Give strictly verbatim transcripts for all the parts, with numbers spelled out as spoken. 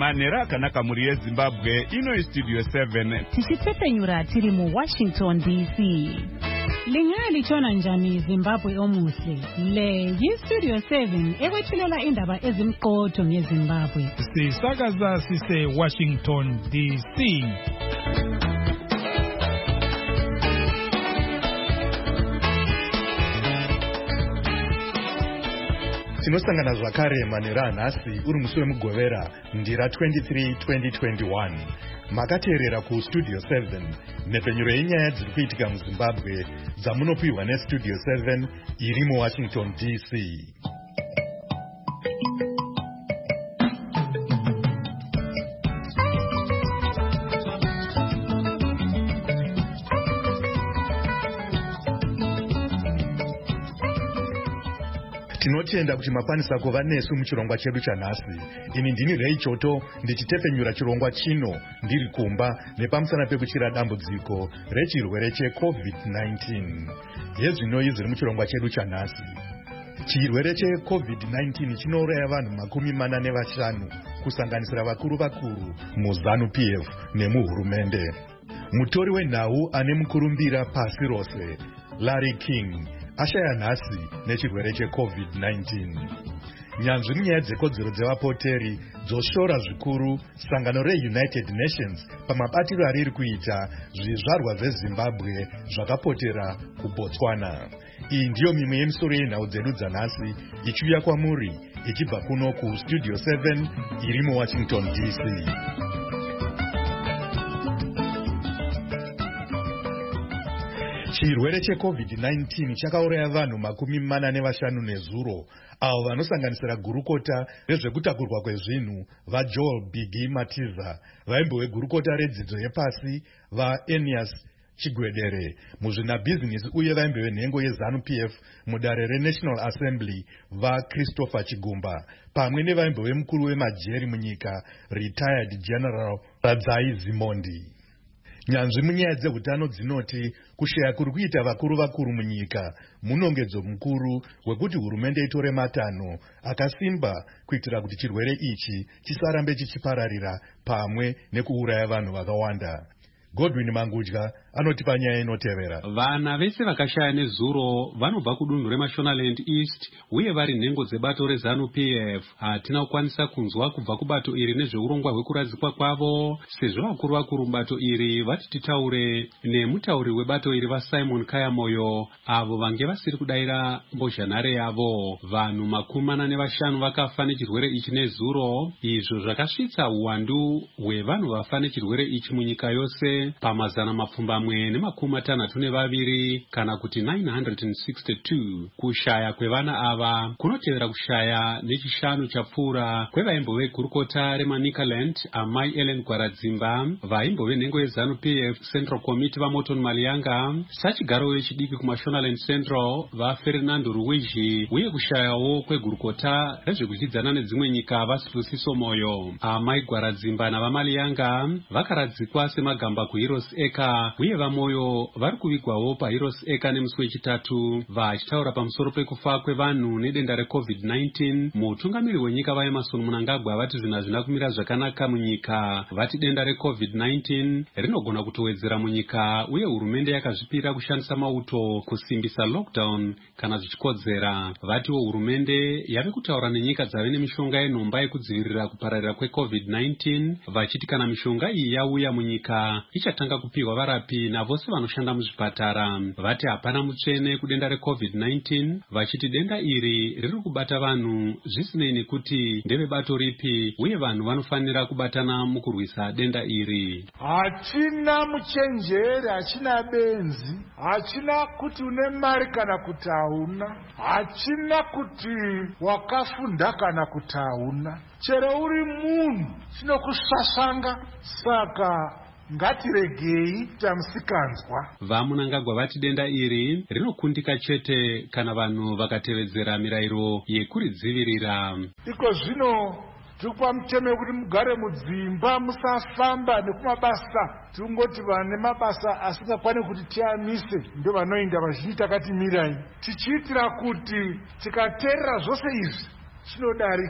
manhero akanaka muri yezimbabwe. Ino Studio seven tichitepfenyura tiri mu Washington D C. Lingali chona njani Zimbabwe omuhle. Le yi Studio seven ekwethulela indaba ezimqotho ngeZimbabwe. Sisakaza sise Washington D C. Tinosangana zvakare manhero anhasi uri musi wemugovera ndira twenty-three twenty twenty-one. Makateerera ku Studio seven, nhepfenyuro yenyaya dziri kuitika muZimbabwe dzamunopiwa neStudio seven iri muWashington D C. Tinotenda kuti makwanisa kuva nesu muchirongwa chedu chanhasi. Ini ndini Ray Choto ndichitepfenyura chirongwa chino ndiri kumba nepamusana pekuchira dambudziko rechirwere cheCovid nineteen. Yezvinoi zviri muchirongwa chedu chanhasi. Chirwere cheCovid nineteen chinouraya vanhu makumi mana nevashanu kusanganisira vakuru vakuru muZANU P F nemuhurumende. Mutori wenhau ane mukurumbira pasi rose, Larry King, ashaya nhasi nechirwere cheCovid nineteen. Nyanzvi munyaya dzekodzero dzevapoteri dzoshora zvikuru sangano reUnited Nations pamabatiro ariri kuita zvizvarwa zveZimbabwe zvakapotera kuBotswana. Iyi ndiyo mimwe yemisoro yenhau dzedu dzanhasi ichiuya kwamuri ichibva kuno kuStudio seven iri muWashington D C. Chirwere cheCovid nineteen chakauraya vanhu makumi mana nevashanu nezuro, avo vanosanganisira gurukota rezvekutakurwa kwezvinhu vaJoel Biggie Matiza, vaimbo vegurukota redzidzo yepasi vaEnias Chigwedere, muzvinabhizinisi uye vaimbo venhengo yeZANU P F mudare reNational Assembly vaChristopher Chigumba, pamwe nevaimbo vemukuru wemajeri munyika Retired General Radzai Zimondi. Nyanzvi munyaya dzehutano dzinoti kushaya kuri kuita vakuru vakuru munyika munongedzo mukuru wekuti hurumende itore matanho akasimba kuitira kuti chirwere ichi chisarambe chichipararira pamwe nekuuraya vanhu vakawanda. Godwin Mangudya anotipa nyaya inotevera. Vana vese vakashaya nezuro vanobva kudunhu reMashonaland East uye vari nhengo dzebato reZANU P F. Hatina kukwanisa kunzwa kubva kubato iri nezveurongwa hwekuradzikwa kwavo, sezvo vakuru vakuru mubato iri vati titaure nemutauri webato iri vaSimon Kayamoyo, avo vange vasiri kudayira mbozhanhare yavo. Vanhu makumi mana nevashanu vakafa nechirwere ichi nezuro, izvo zvakasvitsa uwandu hwevanhu vafa nechirwere ichi munyika yose pamazana mapfumbamwe nemakumi matanhatu nevaviri kana kuti nine hundred sixty-two. Kushaya kwevana ava kunotevera kushaya nechishanu chapfuura kwevaimbo vegurukota reManicaland amai Ellen Gwaradzimba, vaimbo venhengo yeZANU P F Central Committee vaMorton Malianga, sachigaro wechidiki kuMashonaland Central vaFernando Ruwiji, uye kushayawo kwegurukota rezvekuchidzana nedzimwe nyika vaSibusiso Moyo. Amai Gwaradzimba navamalianga vakaradzikwa semagamba kuHeroes Acre, uye vaMoyo vari kuvigwawo paHeroes Acre nemusi wechitatu. Vachitaura pamusoro pekufa kwevanhu nedenda reCovid nineteen, mutungamiri wenyika vaEmerson Mnangagwa vati zvinhu hazvina kumira zvakanaka munyika. Vati denda reCovid nineteen rinogona kutowedzera munyika, uye hurumende yakazvipira kushandisa mauto kusimbisa lockdown kana zvichikodzera. Vatiwo hurumende yave kutaura nenyika dzave nemishonga yenhomba yekudzivirira kupararira kweCovid nineteen, vachiti kana mishonga iyi yauya munyika ichatanga kupiwa varapi navose vanoshanda muzvipatara. Vati hapana mutsvene kudenda reCovid nineteen, vachiti denda iri riri kubata vanhu zvisinei nekuti ndevebato ripi, uye vanhu vanofanira kubatana mukurwisa denda iri. Hachina muchenjeri, hachina benzi, hachina kuti une mari kana kuti hauna, hachina kuti wakafunda kana kuti hauna. Chero uri munhu chinokusasanga, saka ngatiregei tamusikanzwa. VaMnangagwa vati denda iri rinokundika chete kana vanhu vakatevedzera mirayiro yekuridzivirira. Iko zvino tikupa mutemo wekuti mugare mudzimba, musafamba nekumabasa. Tungoti vane mabasa asingakwane kuti tiamise ndo vanoenda vazhinji takatimirai, tichiitira kuti tikateerera zvose izvi chinodarika.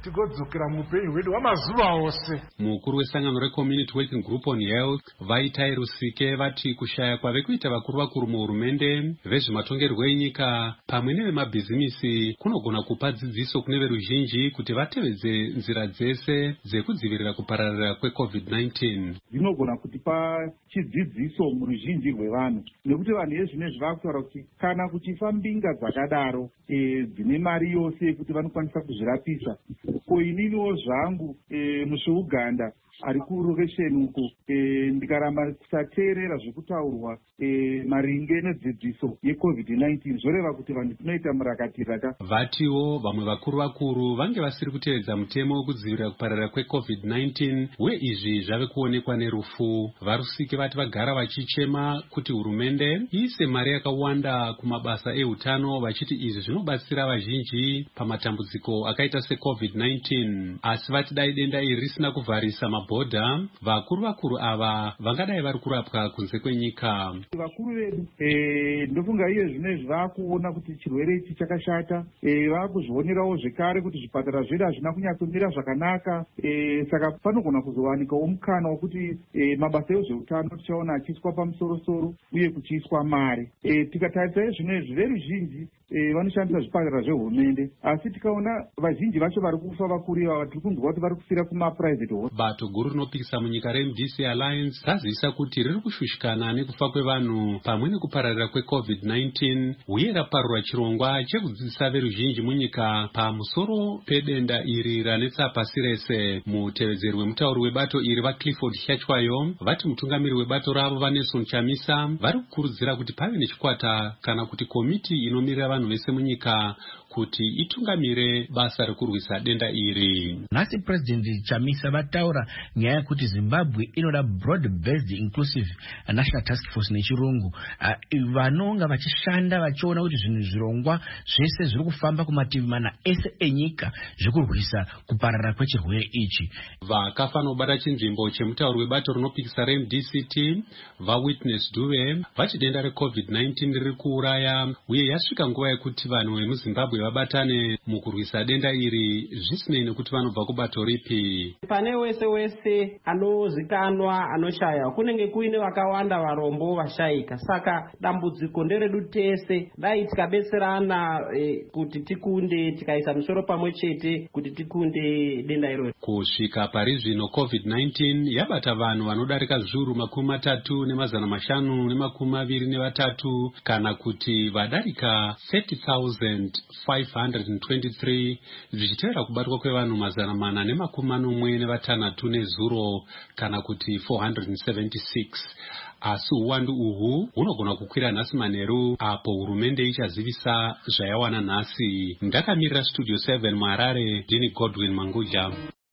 tigodzokera muupenyu hwedu hwamazuva ose. Mukuru wesangano reCommunity Working Group on Health Vaitai Rusike vati kushaya kwave kuita vakuru vakuru muhurumende vezvematongerwo enyika pamwe nevemabhizimisi kunogona kupa dzidziso kune veruzhinji kuti vatevedze nzira dzese dzekudzivirira kupararira kwecovid nineteen. Zvinogona kutipa chidzidziso muruzhinji rwevanhu nekuti vanhu vezvinezvi vakutaura kuti kana kuchifa mbinga dzakadaro e, dzine mari yose yekuti vanokwanisa kuzvirapisa. Ko ininiwo zvangu e, musveuganda ari kurokesheni uko e, ndikaramba kusateerera zvekutaurwa e, maringe nedzidziso yecovid nineteen zvoreva kuti vanhu tinoita murakatiraka. Vatiwo vamwe vakuru vakuru vange vasiri kutevedza mutemo wekudzivirira kupararira kwecovid nineteen uye izvi zvave kuonekwa nerufu. Varusike vati vagara vachichema kuti hurumende iise mari yakawanda kumabasa eutano vachiti izvi zvinobatsira vazhinji pamatambudziko akaita secovid nineteen. Asi vati dai denda iri risina kuvharisa mabhodha vakuru vakuru ava vangadai vari kurapwa kunze kwenyika. Vakuru vedu e, ndofunga iye zvinezvi vakuona kuti chirwere ichi chakashata e, vakuzvionerawo zvekare kuti zvipatara zvedu hazvina kunyatsomira zvakanaka e, saka panogona kuzowanikawo mukana wekuti e, mabasa ezveutano tichaona achiiswa pamusorosoro uye kuchiiswa mari. E, tikatarisa zvinezvi veruzhinji e, vanoshandisa zvipatara zvehurumende asi tikaona vazhinji vacho vari kufa vakuru ivava tiri kunzwa kuti vari kufira kumaprivate hospital. Bato guru rinopikisa munyika reM D C Alliance razivisa kuti riri kushushikana nekufa kwevanhu pamwe nekupararira kwecovid nineteen uye raparura chirongwa chekudzidzisa veruzhinji munyika pamusoro pedenda iri ranetsa pasi rese. Mutevedzeri wemutauri webato iri vaClifford Hyachwayo vati mutungamiri webato ravo vaNelson Chamisa vari kukurudzira kuti pave nechikwata kana kuti komiti inomirira vanhu vese munyika kuti itungamire basa rekurwisa denda iri. Nhasi President Chamisa vataura nyaya yekuti Zimbabwe inoda broad based inclusive national task force nechirungu uh, vanonga vachishanda vachiona kuti zvinhu zvirongwa zvese zviri kufamba kumativi mana ese enyika zvekurwisa kupararira kwechirwere ichi. Vakafa nobata chinzvimbo chemutauri webato rinopikisa reM D C T vaWitness Duve vati denda recovid nineteen riri kuuraya uye yasvika nguva yekuti vanhu vemuZimbabwe vabatane mukurwisa denda iri zvisinei nekuti vanobva kubato ripi. Pane wese wese anozikanwa anoshaya kunenge kuine vakawanda varombo vashayika, saka dambudziko nderedu tese. Dai tikabetserana e, kuti tikunde tikaisa musoro pamwe chete kuti tikunde denda iro. Kusvika pari zvino covid nineteen yabata vanhu vanodarika zviuru makumi matatu nemazana mashanu nemakumi maviri nevatatu kana kuti vadarika thirty thousand five hundred twenty-three zvichitevera kubatwa kwevanhu mazana mana nemakumi manomwe nevatanhatu nezuro kana kuti four hundred seventy-six. Asi uwandu uhu hunogona kukwira nhasi manheru apo hurumende ichazivisa zvayawana nhasi. Ndakamirira studio seven muHarare, ndini Godwin Manguja.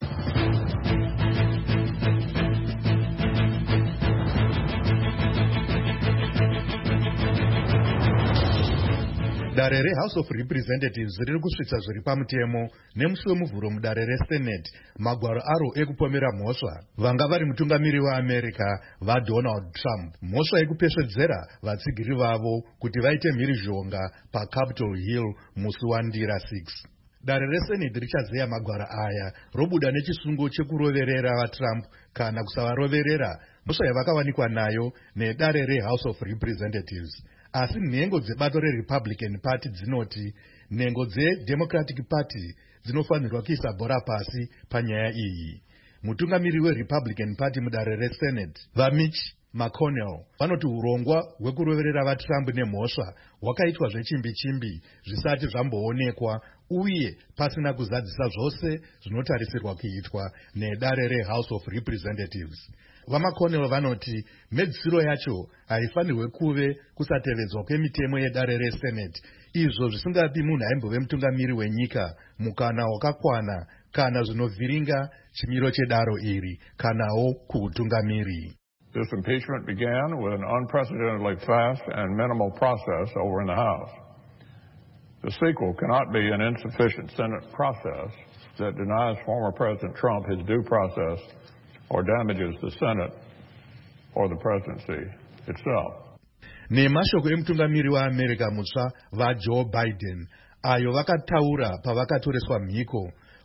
Dare reHouse of Representatives riri kusvitsa zviri pamutemo nemusi wemuvhuro mudare reSenate magwaro aro ekupomera mhosva vanga vari mutungamiri weAmerica vaDonald Trump, mhosva yekupesvedzera vatsigiri vavo kuti vaite mhirizhonga paCapitol Hill musi waNdira six. Dare reSenate richazeya magwaro aya robuda nechisungo chekuroverera vaTrump kana kusavaroverera, mhosva yavakawanikwa nayo nedare reHouse of Representatives. Asi nhengo dzebato reRepublican Party dzinoti nhengo dzeDemocratic Party dzinofanirwa kuisa bhora pasi panyaya iyi. Mutungamiri weRepublican Party mudare reSenate vaMitch McConnell vanoti urongwa hwekuroverera vaTrump nemhosva hwakaitwa zvechimbi-chimbi zvisati zvamboonekwa uye pasina kuzadzisa zvose zvinotarisirwa kuitwa nedare reHouse of Representatives. VaMcConnell vanoti medzisiro yacho haifanirwe kuve kusatevedzwa kwemitemo yedare reSenate, izvo zvisingapi munhu aimbove mutungamiri wenyika mukana wakakwana kana zvinovhiringa chimiro chedaro iri kanawo kuutungamiri. This impeachment began with an unprecedentedly fast and minimal process over in the House. The sequel cannot be an insufficient Senate process that denies former President Trump his due process or damages the Senate or the presidency itself. Nemashoko emutungamiri weAmerica mutsva vaJoe Biden ayo vakataura pavakatoreswa mhiko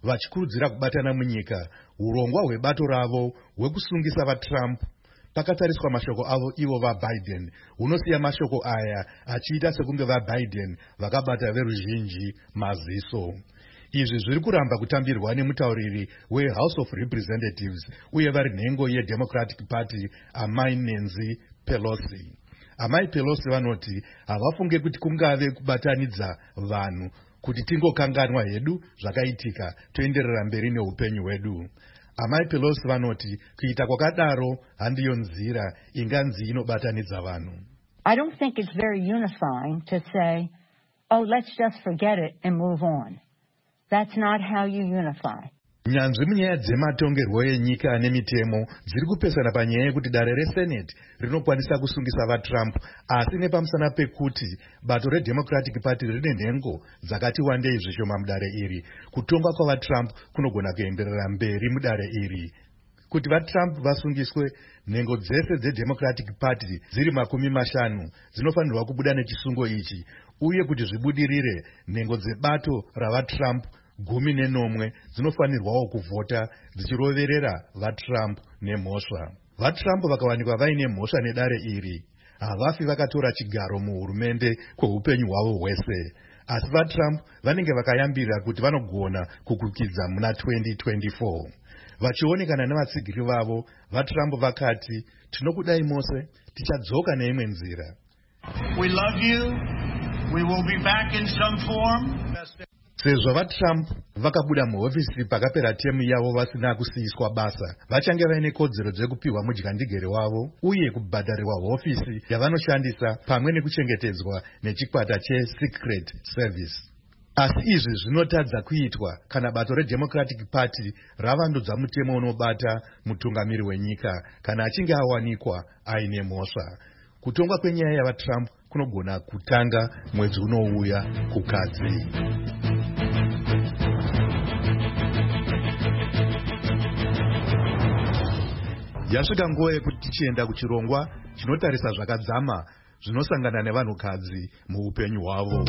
vachikurudzira kubatana munyika, urongwa hwebato ravo hwekusungisa vaTrump pakatariswa mashoko avo ivo vaBiden hunosiya mashoko aya achiita sekunge vaBiden vakabata veruzhinji maziso. Izvi zviri kuramba kutambirwa nemutauriri weHouse of Representatives uye vari nhengo yeDemocratic Party amai Nancy Pelosi. Amai Pelosi vanoti havafunge kuti kungave kubatanidza vanhu kuti tingokanganwa hedu zvakaitika toenderera mberi neupenyu hwedu. Amai Pelosi vanoti kuita kwakadaro handiyo nzira inganzi inobatanidza vanhu. I don't think it's very unifying to say, oh, let's just forget it and move on. That's not how you unify. Nyanzvi munyaya dzematongerwo enyika nemitemo dziri kupesana panyaya yekuti dare reSenate rinokwanisa kusungisa vaTrump, asi nepamusana pekuti bato reDemocratic Party rine nhengo dzakati wandei zvishoma mudare iri, kutonga kwavaTrump kunogona kuenderera mberi mudare iri. Kuti vaTrump vasungiswe, nhengo dzese dzeDemocratic Party dziri makumi mashanu dzinofanirwa kubuda nechisungo ichi, uye kuti zvibudirire nhengo dzebato ravaTrump gumi nenomwe dzinofanirwawo kuvhota dzichiroverera vaTrump nemhosva. VaTrump vakawanikwa vaine mhosva nedare iri, havafi vakatora chigaro muhurumende kweupenyu hwavo hwese, asi vaTrump vanenge vakayambira kuti vanogona kukukidza muna twenty twenty-four. Vachionekana nevatsigiri vavo, vaTrump vakati, tinokudai mose, tichadzoka neimwe nzira. We love you. We will be back in some form. Sezvo vaTrump vakabuda muhofisi pakapera temu yavo vasina kusiyiswa basa, vachange vaine kodzero dzekupiwa mudyandigere wavo uye kubhadharirwa hofisi yavanoshandisa pamwe nekuchengetedzwa nechikwata cheSecret Service. Asi izvi zvinotadza kuitwa kana bato reDemocratic Party ravandudza mutemo unobata mutungamiri wenyika kana achinge awanikwa aine mhosva. Kutongwa kwenyaya yavaTrump kunogona kutanga mwedzi unouya kukadzi. Yasvika nguva yekuti tichienda kuchirongwa chinotarisa zvakadzama zvinosangana nevanhukadzi muupenyu hwavo.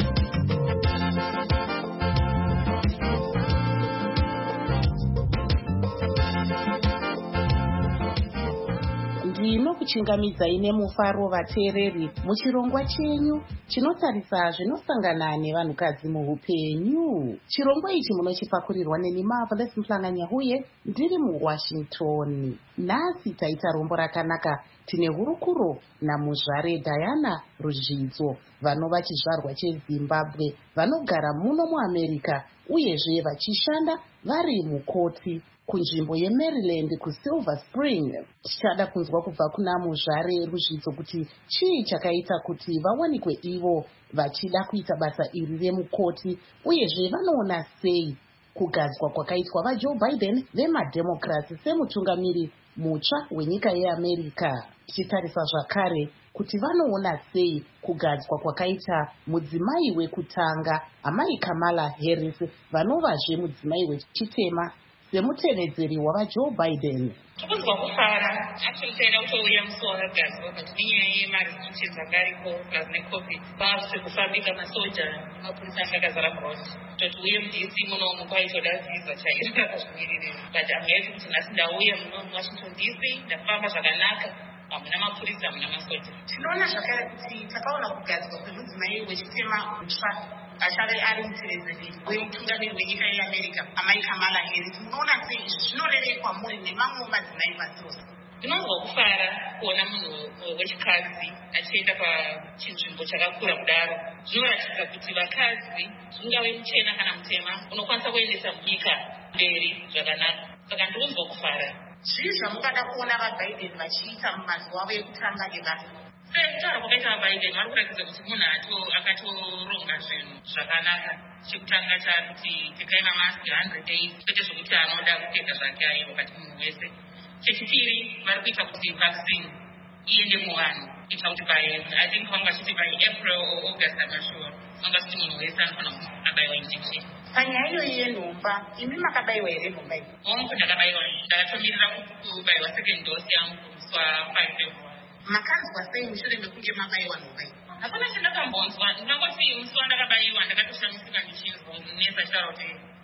Ndino kuchingamidzai nemufaro vateereri muchirongwa chenyu chinotarisa zvinosangana nevanhukadzi muupenyu. Chirongwa ichi munochipakurirwa neni Marvelous Mhlanganya-Huye ndiri muWashington. Nhasi taita rombo rakanaka. Tine hurukuro namuzvare Diana Ruzvidzo vanova chizvarwa cheZimbabwe vanogara muno muAmerica uyezve vachishanda vari mukoti kunzvimbo yeMaryland kuSilver Spring. Tichada kunzwa kubva kuna muzvare Ruzvidzo kuti chii chakaita kuti vawanikwe ivo vachida kuita basa iri remukoti uyezve vanoona sei kugadzwa kwakaitwa vaJoe Biden vemademocrats semutungamiri mutsva wenyika yeAmerica. Tichitarisa zvakare kuti vanoona sei kugadzwa kwakaita mudzimai wekutanga amai Kamala Harris vanovazve mudzimai wechitema semutevedzeri wavaJoe Biden. Tikunzwa kufara achitoenda kutouya musi wakagadzwa kuti nenyaya yemarestrictions akariko plus necovid pasi kufambika masoja mapurisa akagadzara murosi kuti uye muDC muno kwaitoda visa chairo akazvimirira but amuyeti kuti nhasi ndauya muno muWashington D C ndafamba zvakanaka hamuna mapurisa hamuna masoja. Tinoona zvakare kuti takaona kugadzwa kwemudzimai wechitema mutsva achave ari mutevedzeri wemutungamiri wenyika yeAmerica amai Kamala Harris. Munoona sei izvi zvinorerekwa muri nemamwe madzimai pasi rose? Ndinonzwa kufara kuona munhu wechikadzi achienda pachinzvimbo chakakura kudaro. Zvinoratidza kuti vakadzi zvingave muchena kana mutema unokwanisa kuendesa nyika mberi zvakanaka. Saka ndinonzwa kufara. Zvii zvamungada kuona vaBiden vachiita mumazuva avo ekutanga ebasa? Sekutaura kwakaita vaBiden vari kuratidza kuti munhu akatoronga zvinhu zvakanaka. Chekutanga chakuti pfekai mamaski one hundred days kwete zvokuti anoda kupfeka zvake ayo wakati munhu wese. Chechipiri vari kuita kuti vaccine iende muvanhu kuita kuti by I think vanga vachiti by April or August I'm not sure vanga vachiti munhu wese anofanira kubayiwa injection. Panyaya iyoyi yenhomba imi makabayiwa here nhomba iyi? Hongu ndakabayiwa, ndakatomirira kubayiwa second dose yangu musi wa5 February. Makanzwa sei mushure mekunge mabayiwa nhomba iyi? Hapana chandakambonzwa, ndingangoti musi wandakabayiwa ndakatoshamisika ndichinzwa nesi achitaura kuti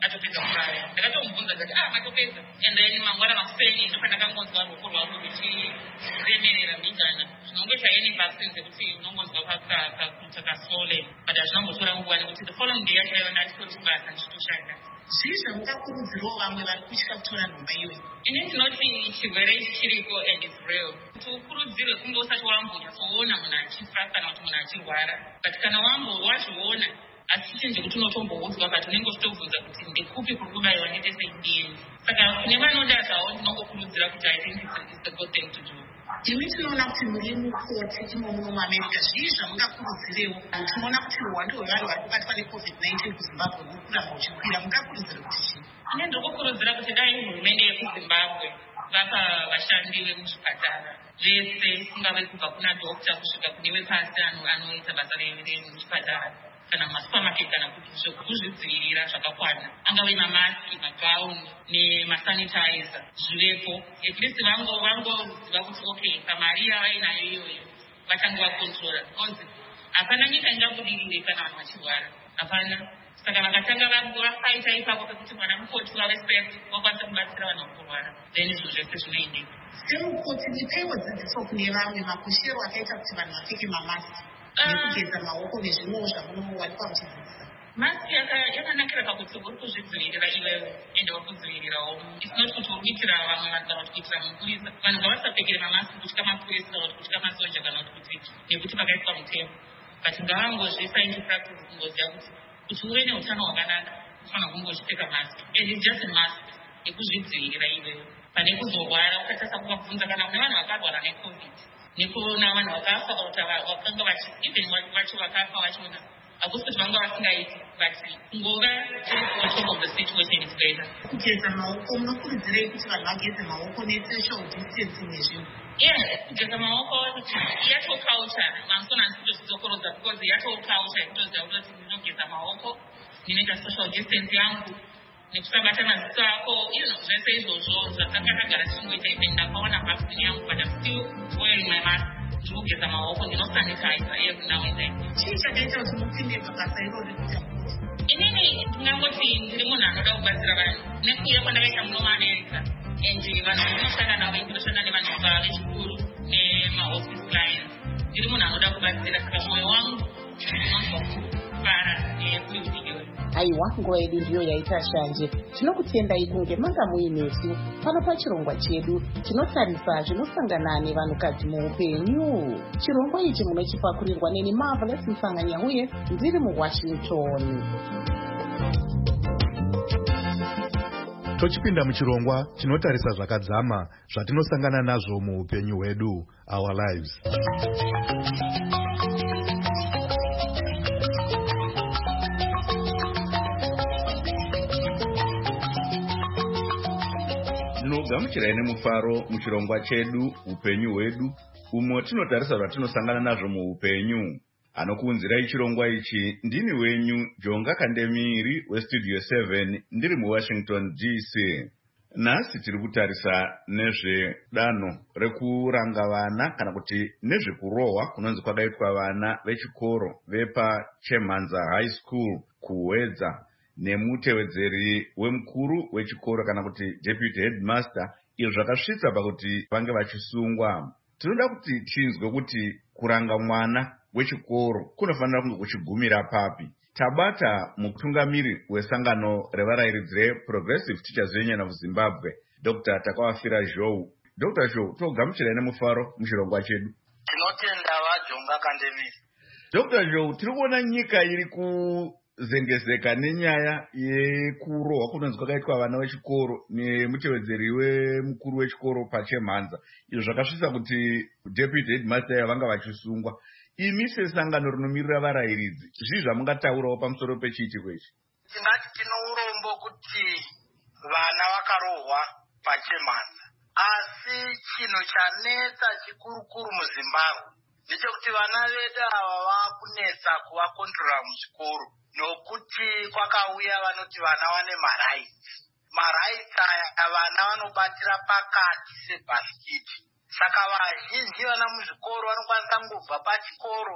atopedza kuraya. Ndakatomubvunza kuti ah matopedza and then mangwana makuseni ndofana kangonzwa ruoko rwako ruchiremerera migana. Zvinongoita any vaccine dzekuti unongonzwa pakasole but hazvinongotora nguva nekuti the following day yacho yaiona atitori kubasa ndichitoshanda. Zvii zvamungakurudzirawo vamwe vari kutya kutora nhomba iyoyi? Ini ndinoti chirwere ichi chiriko and it's real. Kuti ukurudzirwe kunge usati wambonyatsoona munhu achifa kana kuti munhu achirwara. But kana wambowazviona asi chichinje kuti unotomboudzwa but unenge uchitobvunza kuti ndekupi kuri kubayiwa neteseidieni. Saka kune vanodazawo ndinongokurudzira kuti I think it's the good thing to do. Imi tinoona kuti muri mukoti imomo muamerica, zvii zvamungakurudzirewo? Tinoona kuti uwandu hwevanhu vari kubatwa necovid nineteen kuzimbabwe uri kuramba uchikwira, mungakurudzira kuti chii? Ine ndinokurudzira kuti dai hurumende yekuzimbabwe vapa vashandi vemuzvipatara vese, kungave kubva kuna dokta kusvika kune wepasi anoita basa remuchipatara kana mumasupamaketi kana kuti zvekuzvidzivirira zvakakwana, angave mamaski, magauni nemasanitizer zvivepo. At least vangoziva kuti okay, pamariya vainayo iyoyo vachange vakontrola because hapana nyika ingabudirire kana vanhu vachirwara, hapana. Saka vakatanga vafaita ipapo pekuti mwana mukoti warespect wakwanisa kubatsira vanhu vakurwara, then izvo zvese zvinoendeka. Semukoti ndipeiwo dzidziso kune vamwe makoshero akaita kuti vanhu vapfeke mamaski nekugeza maoko nezvimwewo zvamunowanikwa muchidzidzisa. Maski yakanakira pakuti uri kuzvidzivirira iwewe ende uri kudzivirirawo. It's not kuti uri kuitira vamwe vanhu kana kuti kuitira mapurisa. Vanhu ngavasapfekere mamaski kutya mapurisa kana kuti kutya masoja kana kuti nekuti pakaiswa mutemo. But ngavangozviisa into practice kungoziva kuti kuti uve neutano hwakanaka ufanira kunge uchipfeka mask and it's just a mask yekuzvidzivirira iwewe pane kuzorwara ukatasa kuvabvunza kana kune vanhu vakarwara necovid nekuona vanhu vakafa vakanga vachi even vacho vakafa vachona hakusi kuti vanga vasingaiti but kungova tiri on top of the situation is better. Kugeza maoko munokurudzirei kuti vanhu vageze maoko nesocial distancing nezvinhu? Yeah, kugeza maoko yatoculture mamusona ndikutozvizokorodza because yatoculture ikutoziva kuti ndinogeza maoko ndinoita social distance yangu nekusabata maziso ako zvese izvozvo zvakagara tichingoita ive ndakaona vaccine yangu but I'm still wearing my mask, ndiri kugeza maoko, ndinosanitizer every now and then. Chii chakaita kuti mupinde pabasa irori kuti inini ndingangoti ndiri munhu anoda kubatsira vanhu nekuuya kwandakaita muno muamerica and vanhu ndinoshanda navo ndinoshanda nevanhu vechikuru nemaoffice clients. Ndiri munhu anoda kubatsira saka mwoyo wangu unonzwa kufara nekuiudi iyoyo. Aiwa, nguva yedu ndiyo yaita shanje. Tinokutendai kunge manga muinesu pano pachirongwa chedu chinotarisa zvinosangana nevanhukadzi muupenyu. Chirongwa ichi munochipakurirwa neni Marvelous Mhlanganyauye ndiri muWashington. Tochipinda muchirongwa chinotarisa zvakadzama zvatinosangana nazvo muupenyu hwedu, our lives. Gamuchirai nemufaro muchirongwa chedu upenyu hwedu, umo tinotarisa zvatinosangana nazvo muupenyu. Anokuunzirai chirongwa ichi ndini wenyu Jonga Kandemiri westudio seven ndiri muWashington D C. Nhasi tiri kutarisa nezvedano rekuranga vana kana kuti nezvekurohwa kunonzi kwakaitwa vana vechikoro vepaChemhanza High School kuHwedza nemutevedzeri wemukuru wechikoro kana kuti deputy headmaster, izvo zvakasvitsa pakuti vange vachisungwa. Tinoda kuti tinzwe kuti kuranga mwana wechikoro kunofanira kunge kuchigumira papi. Tabata mutungamiri wesangano revarairidzi reProgressive Teachers Union of Zimbabwe, Doctor Takawafira Zhou. Doctor Zhou, togamuchirai nemufaro muchirongwa chedu. Tinotenda vaJonga Kandemiri. Doctor Zhou, tiri kuona nyika iri ku zengezeka nenyaya yekurohwa kunonzi kwakaitwa vana vechikoro nemutevedzeri wemukuru wechikoro paChemhanza. Izvo zvakasvitsa kuti deputy headmaster vanga vachisungwa. Imi sesangano rinomirira varairidzi, zvii zvamungataurawo pamusoro pechiitiko ichi? Tingati tino urombo kuti vana vakarohwa paChemhanza, asi chinhu chanetsa chikurukuru muZimbabwe ndechekuti vana vedu ava vakunetsa kuvakontrola muzvikoro, nokuti kwakauya vanoti vana vane marights. Marights aya vana vanobatira pakati sebhasikiti. Saka vazhinji vana muzvikoro vanokwanisa ngobva pachikoro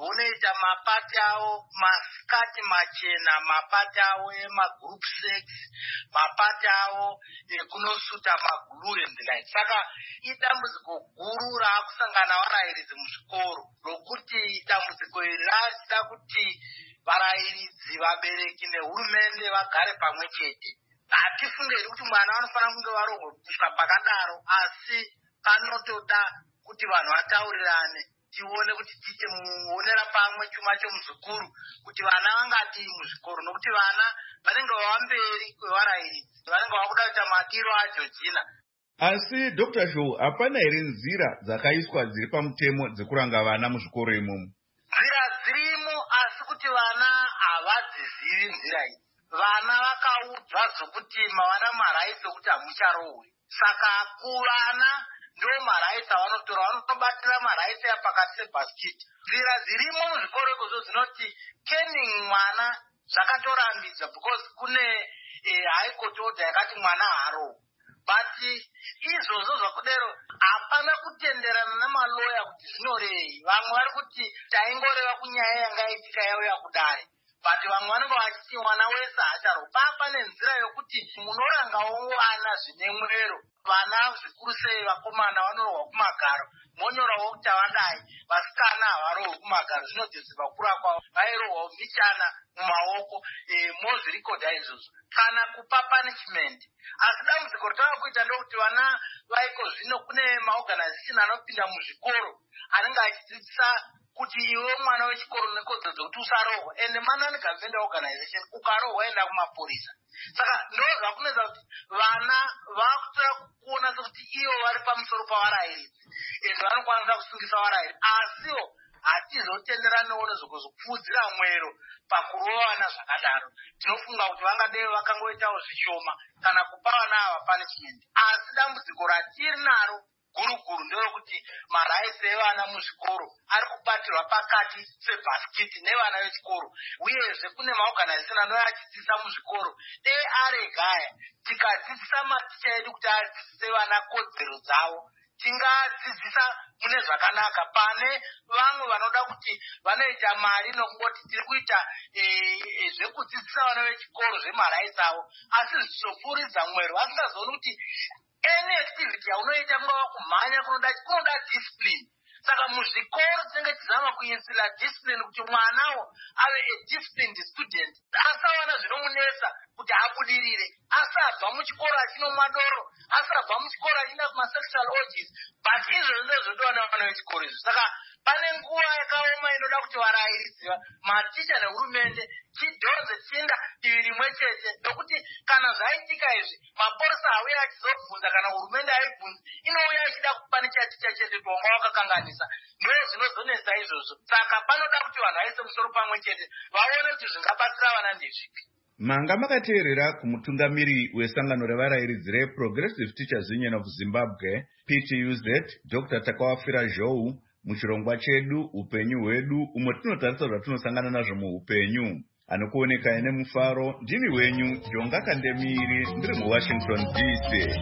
vonoita mapati avo masikati machena, mapati avo emagroup sex, mapati avo ekunosuta maguru and the like. Saka idambudziko guru raakusangana varairidzi muzvikoro rokuti dambudziko iri raachida kuti varairidzi, vabereki nehurumende vagare pamwe chete. Hatifungiri kuti mwana vanofanira kunge varohwe kusvika pakadaro, asi panotoda kuti vanhu vataurirane, tione kuti tiite muonera pamwe chuma chomuzukuru kuti vana vangadii muzvikoro, nokuti vana vanenge vavamberi kwevarairidzi, vanenge vakuda kuita madiro aJorgina. Asi Doctor Shaw, hapana here nzira dzakaiswa dziri pamutemo dzekuranga vana muzvikoro imomo? Nzira dzirimo, asi kuti vana havadzizivi nzira idzi. Vana vakaudzwa zvokuti mavana maraitsi okuti hamucharohwe. Saka kuvana ndo maraitsi avanotora, vanobatira maraitsi apakati sebhasikiti. Nzira dzirimo muzvikoro ikozvo dzinoti kening mwana zvakatorambidza because kune eh, high court order yakati mwana harohwe. But izvozvo zvakudero hapana kutenderana namaloya kuti zvinorei. Vamwe vari kuti taingoreva kunyaya yanga itika yauya kudare. But vamwe vanenge vachiti mwana wese hacharohwa. Papa nenzira yokuti munorangawo vana zvine mwero. Vana zvikuru sei vakomana vanorohwa kumagaro, monyorawo kuti havadai, vasikana havarohwi kumagaro. Zvinodhezi vakura kwavo vairohwawo mbichana mumaoko, e, mozvirikodha izvozvo kana kupa punishment. Asi dambudziko rotava kuita ndokuti vana vaiko zvino kune maorganization anopinda muzvikoro anenge achidzidzisa kuti iwe mwana wechikoro nekodzero dzokuti usarohwa, ende manani government organization ukarohwa enda kumapurisa. Saka ndo zvakunoita kuti vana vakutora kuona sekuti ivo vari pamusoro pavarairidzi ende vanokwanisa kusungisa varairidzi, asiwo hatizotenderanawo nezvokuzopfudzira mwero pakurova vana zvakadaro. Tinofunga kuti vangadei vakangoitawo zvishoma kana kupa vana ava punishment. Asi dambudziko ratiri naro guru-guru nderokuti maraitsi evana muzvikoro ari kubatirwa pakati sebhasikiti nevana vechikoro, uyezve kune maorganization anouya achidzidzisa muzvikoro. Dei aregaya tikadzidzisa maticha edu kuti adzidzise vana kodzero dzavo, tingadzidzisa mune zvakanaka, pane vamwe vanoda kuti vanoita mari nokungoti tiri kuita zvekudzidzisa vana vechikoro zvemaraitsi avo, asi zvichizopfuuridza mwero vasingazooni kuti any activity yaunoita kungava kumhanya kunoda kunoda discipline. Saka muzvikoro tinenge tizama kuinsila discipline kuti mwanawo ave a disciplined student, asawana zvinomunesa kuti abudirire, asabva muchikoro achinomwa doro, asabva muchikoro achienda kumasexual orgies. But izvozvo ndozvodowa navana vechikoro izvo. Saka pane nguva yakaoma inoda kuti varairidzi, maticha nehurumende tidhonze chienda divi rimwe chete, nokuti kana zvaitika izvi maporisa auya achizobvunza kana hurumende aibvunza, inouya ichida kupanisha ticha chete tonga wakakanganisa. Ndo zvinozonesa izvozvo. Saka panoda kuti vanhu vaise musoro pamwe chete vaone kuti zvingabatsira vana ndezvipi. Manga makateerera kumutungamiri wesangano revarairidzi reProgressive Teachers Union of Zimbabwe P T U Z Doctor Takawafira Zhou muchirongwa chedu upenyu hwedu, umwe tinotarisa zvatinosangana nazvo muupenyu. Anokuoneka ine mufaro, ndini wenyu Jonga Kandemiri, ndiri muWashington D C.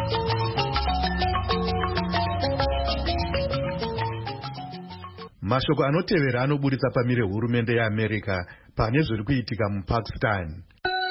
Mashoko anotevera anoburitsa pamire hurumende yeAmerica pane zviri kuitika muPakistan.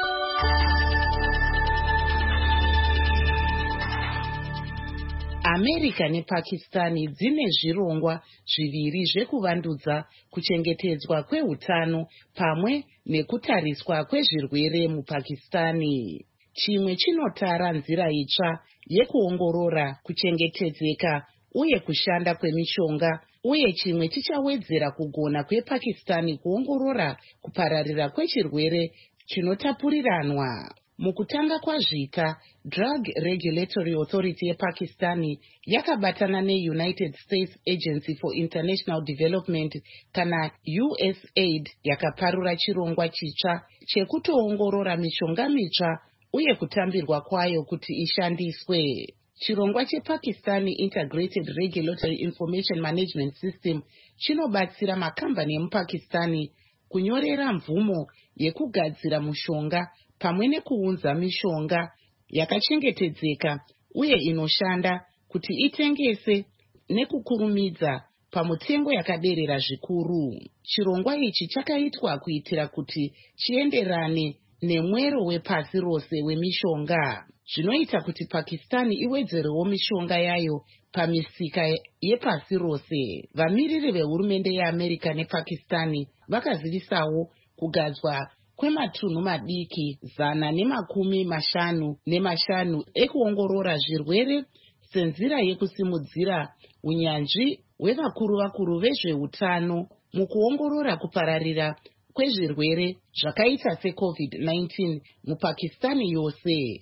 America nePakistani dzine zvirongwa zviviri zvekuvandudza kuchengetedzwa kwehutano pamwe nekutariswa kwezvirwere muPakistani. Chimwe chinotara nzira itsva yekuongorora kuchengetedzeka uye kushanda kwemishonga, uye chimwe chichawedzera kugona kwePakistani kuongorora kupararira kwechirwere chinotapuriranwa. Mukutanga kwazvika, Drug Regulatory Authority yePakistani yakabatana neUnited States Agency for International Development kana U S A I D yakaparura chirongwa chitsva chekutoongorora mishonga mitsva uye kutambirwa kwayo kuti ishandiswe. Chirongwa chePakistani Integrated Regulatory Information Management System chinobatsira makambani emuPakistani kunyorera mvumo yekugadzira mushonga pamwe nekuunza mishonga yakachengetedzeka uye inoshanda kuti itengese nekukurumidza pamutengo yakaderera zvikuru. Chirongwa ichi chakaitwa kuitira kuti chienderane nemwero wepasi rose wemishonga. Zvinoita kuti Pakistani iwedzerewo mishonga yayo pamisika yepasi rose. Vamiriri vehurumende yeAmerica nePakistani vakazivisawo kugadzwa kwematunhu madiki zana nemakumi mashanu nemashanu ekuongorora zvirwere senzira yekusimudzira unyanzvi hwevakuru vakuru vezveutano mukuongorora kupararira kwezvirwere zvakaita secovid nineteen mupakistani yose.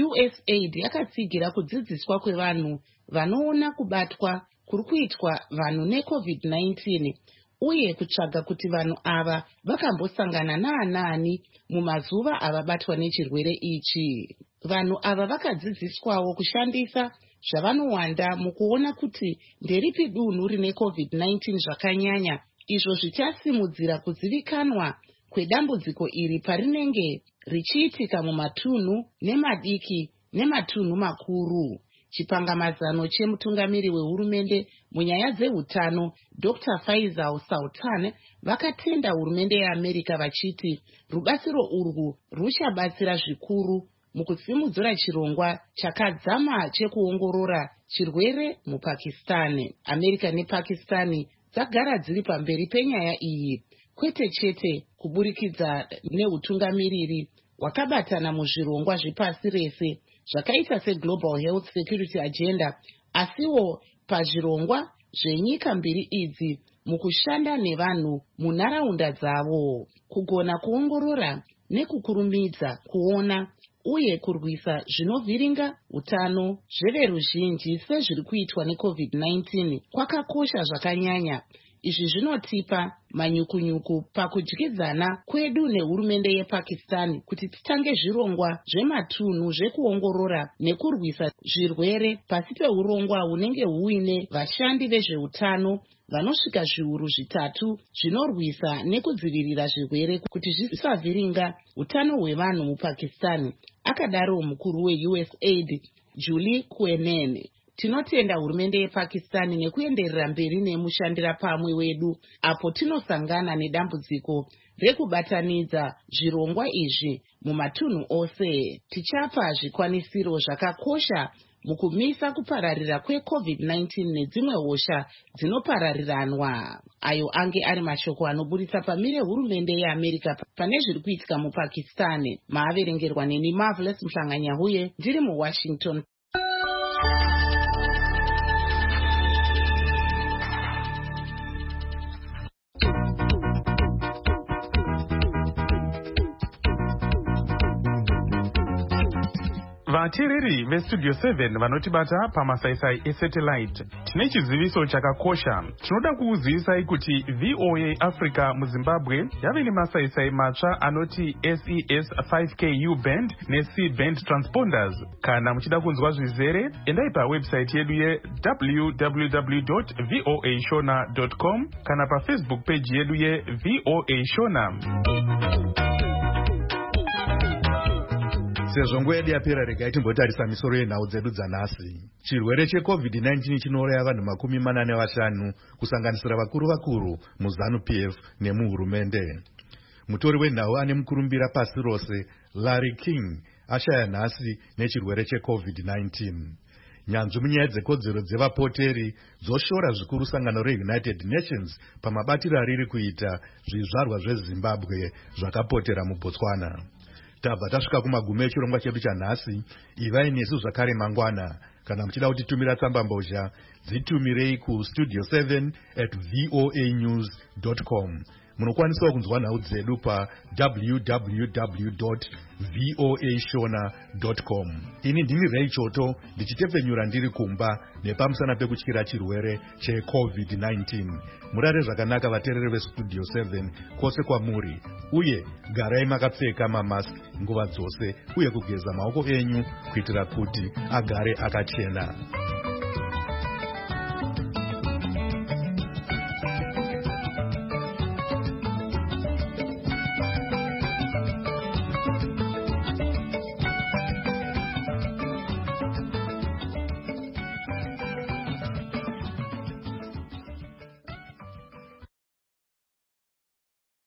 USAID yakatsigira kudzidziswa kwevanhu vanoona kubatwa kuri kuitwa vanhu necovid nineteen uye kutsvaga kuti vanhu ava vakambosangana naanani mumazuva avabatwa nechirwere ichi. Vanhu ava vakadzidziswawo kushandisa zvavanowanda mukuona kuti nderipi dunhu rine covid nineteen zvakanyanya, izvo zvichasimudzira kuzivikanwa kwedambudziko iri parinenge richiitika mumatunhu nemadiki nematunhu makuru. Chipangamazano chemutungamiri wehurumende munyaya dzehutano Doctor Faisal Sultan vakatenda hurumende yeAmerica vachiti rubatsiro urwu ruchabatsira zvikuru mukusimudzira chirongwa chakadzama chekuongorora chirwere mupakistani. America nePakistani dzagara dziri pamberi penyaya iyi, kwete chete kuburikidza neutungamiriri hwakabatana muzvirongwa zvepasi rese zvakaita seGlobal Health Security Agenda, asiwo pazvirongwa zvenyika mbiri idzi mukushanda nevanhu munharaunda dzavo, kugona kuongorora nekukurumidza kuona uye kurwisa zvinovhiringa utano zveveruzhinji sezviri kuitwa necovid nineteen kwakakosha zvakanyanya. Izvi zvinotipa manyukunyuku pakudyidzana kwedu nehurumende yePakistani kuti titange zvirongwa zvematunhu zvekuongorora nekurwisa zvirwere pasi peurongwa hunenge huine vashandi vezveutano vanosvika zviuru zvitatu zvinorwisa nekudzivirira zvirwere kuti zvisavhiringa utano hwevanhu mupakistani, akadaro mukuru weUSAID Julie Quenen. Tinotenda hurumende yePakistani nekuenderera mberi nemushandira pamwe wedu apo tinosangana nedambudziko rekubatanidza zvirongwa izvi mumatunhu ose. Tichapa zvikwanisiro zvakakosha mukumisa kupararira kwecovid nineteen nedzimwe hosha dzinoparariranwa. Ayo ange ari mashoko anoburitsa pamire hurumende yeAmerica pane zviri kuitika mupakistani. Maaverengerwa neni Marvelous Mhlanganyahuye ndiri muWashington. vateereri vestudio seven vanotibata pamasaisai esatellite, tine chiziviso chakakosha. Tinoda kukuzivisai kuti V O A Africa muZimbabwe yave nemasaisai matsva anoti S E S five K U band neC band transponders. Kana muchida kunzwa zvizere, endai pawebsite yedu ye w w w dot voa shona dot com kana pafacebook page yedu ye V O A Shona. Sezvo nguva yedu yapera, regai timbotarisa misoro yenhau dzedu dzanhasi. Chirwere checovid nineteen chinouraya vanhu makumi mana nevashanu kusanganisira vakuru vakuru muZanu-P F nemuhurumende. Mutori wenhau ane mukurumbira pasi rose Larry King ashaya nhasi nechirwere checovid nineteen. Nyanzvi munyaya dzekodzero dzevapoteri dzoshora zvikuru sangano reUnited Nations pamabatiro ariri kuita zvizvarwa zveZimbabwe zvakapotera muBotswana. Tabva tasvika kumagumo echirongwa chedu chanhasi. Ivai nesu zvakare mangwana. Kana muchida kutitumira tsamba mbozha, dzitumirei kustudio seven at voa news dot com. Munokwanisawo kunzwa nhau dzedu pa w w w dot voa shona dot com. Ini ndini Ray Choto ndichitepfenyura ndiri kumba nepamusana pekutyira chirwere checovid nineteen. Murare zvakanaka vateereri vestudio seven kwose kwamuri, uye garai makapfeka mamask nguva dzose uye kugeza maoko enyu kuitira kuti agare akachena.